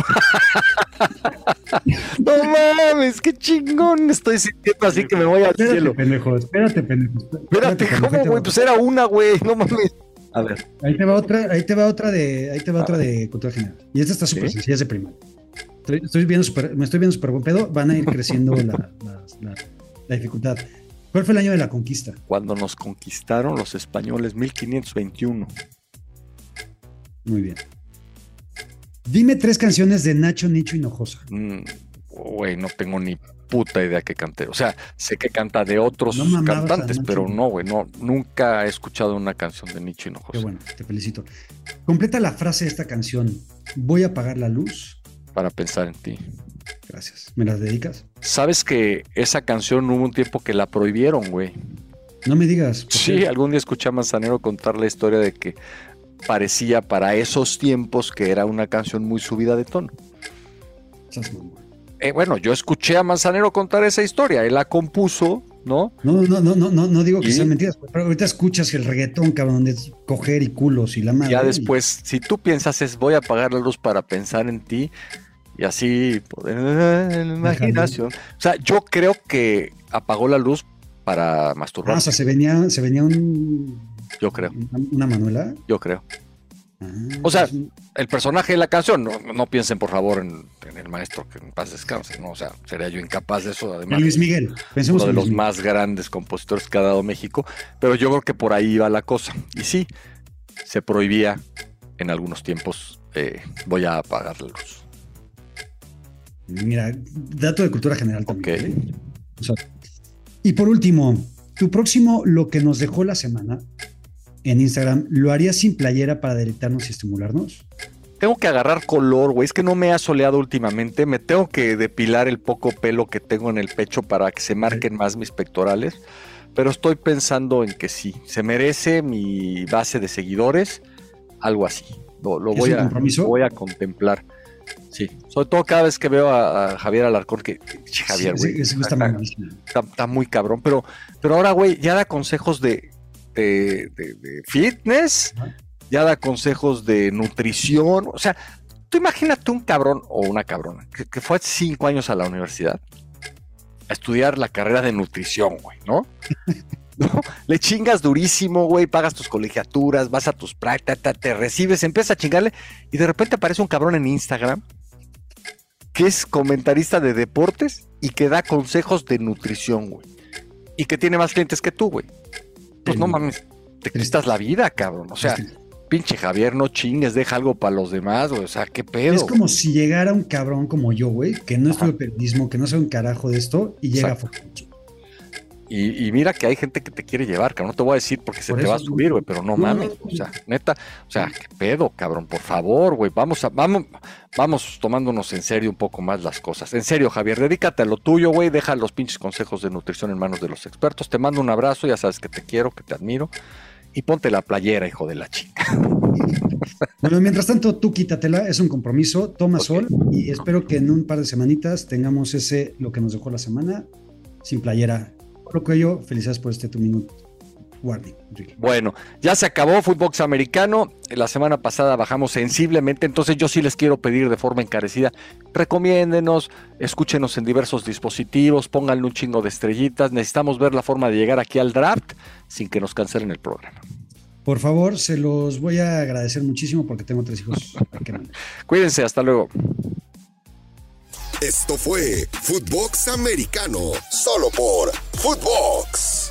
No mames, qué chingón estoy sintiendo, así que me voy al cielo. Espérate, pendejo. Espérate, ¿cómo, güey? Pues era una, güey, no mames. A ver. Ahí te va otra de cultura general. Y esta está súper sencilla, es de primaria. Me estoy viendo súper buen pedo. Van a ir creciendo la dificultad. ¿Cuál fue el año de la conquista? Cuando nos conquistaron los españoles, 1521. Muy bien. Dime 3 canciones de Nacho, Nicho Hinojosa. Güey, no tengo ni puta idea que cante. O sea, sé que canta de otros cantantes, pero no, güey, nunca he escuchado una canción de Nicho Hinojosa. Qué bueno, te felicito. Completa la frase de esta canción. Voy a apagar la luz. Para pensar en ti. Gracias. ¿Me las dedicas? ¿Sabes que esa canción hubo un tiempo que la prohibieron, güey? No me digas. Sí, algún día escuché a Manzanero contar la historia de que parecía para esos tiempos que era una canción muy subida de tono. Bueno, yo escuché a Manzanero contar esa historia, él la compuso, ¿no? No digo que sean mentiras, pero ahorita escuchas el reggaetón, cabrón, de coger y culos y la madre. Ya después, si tú piensas voy a apagar la luz para pensar en ti, y así, en imaginación. O sea, yo creo que apagó la luz para masturbar. O sea, se venía Yo creo. ¿Una Manuela? Yo creo. O sea, el personaje de la canción, no piensen por favor en el maestro, que en paz descanse, ¿no? O sea, sería yo incapaz de eso, además. Luis Miguel, pensemos uno de los más grandes compositores que ha dado México, pero yo creo que por ahí iba la cosa. Y sí, se prohibía en algunos tiempos, voy a apagar la luz. Mira, dato de cultura general también. Okay. O sea, y por último, tu próximo Lo que nos dejó la semana en Instagram, ¿lo harías sin playera para deleitarnos y estimularnos? Tengo que agarrar color, güey. Es que no me ha soleado últimamente. Me tengo que depilar el poco pelo que tengo en el pecho para que se marquen más mis pectorales. Pero estoy pensando en que sí. Se merece mi base de seguidores. Algo así. Lo voy a contemplar. Sí. Sobre todo cada vez que veo a Javier Alarcón, que Javier, güey. Sí, está muy cabrón. Pero ahora, güey, ya da consejos de fitness, ya da consejos de nutrición. O sea, tú imagínate un cabrón o una cabrona que fue 5 años a la universidad a estudiar la carrera de nutrición, güey, ¿no? ¿No? Le chingas durísimo, güey, pagas tus colegiaturas, vas a tus prácticas, te recibes, empiezas a chingarle y de repente aparece un cabrón en Instagram que es comentarista de deportes y que da consejos de nutrición, güey. Y que tiene más clientes que tú, güey. Pues no mames, te quitas la vida, cabrón. O sea, pinche Javier, no chingues, deja algo para los demás, güey. O sea, qué pedo. Es como si llegara un cabrón como yo, güey, que no estudia periodismo, que no sabe un carajo de esto, y llega a Fox. Y mira que hay gente que te quiere llevar, cabrón. No te voy a decir porque se te va a subir, güey, pero no mames. O sea, neta, o sea, qué pedo, cabrón, por favor, güey. Vamos tomándonos en serio un poco más las cosas. En serio, Javier, dedícate a lo tuyo, güey. Deja los pinches consejos de nutrición en manos de los expertos. Te mando un abrazo, ya sabes que te quiero, que te admiro. Y ponte la playera, hijo de la chica. Bueno, mientras tanto, tú quítatela, es un compromiso, toma sol y espero que en un par de semanitas tengamos lo que nos dejó la semana, sin playera. Por lo que yo, felicidades por este 2-minute warning, Enrique. Bueno, ya se acabó Footbox Americano, la semana pasada bajamos sensiblemente, entonces yo sí les quiero pedir de forma encarecida, recomiéndenos, escúchenos en diversos dispositivos, pónganle un chingo de estrellitas, necesitamos ver la forma de llegar aquí al draft sin que nos cancelen el programa. Por favor, se los voy a agradecer muchísimo porque tengo 3 hijos. Cuídense, hasta luego. Esto fue Footbox Americano, solo por Footbox.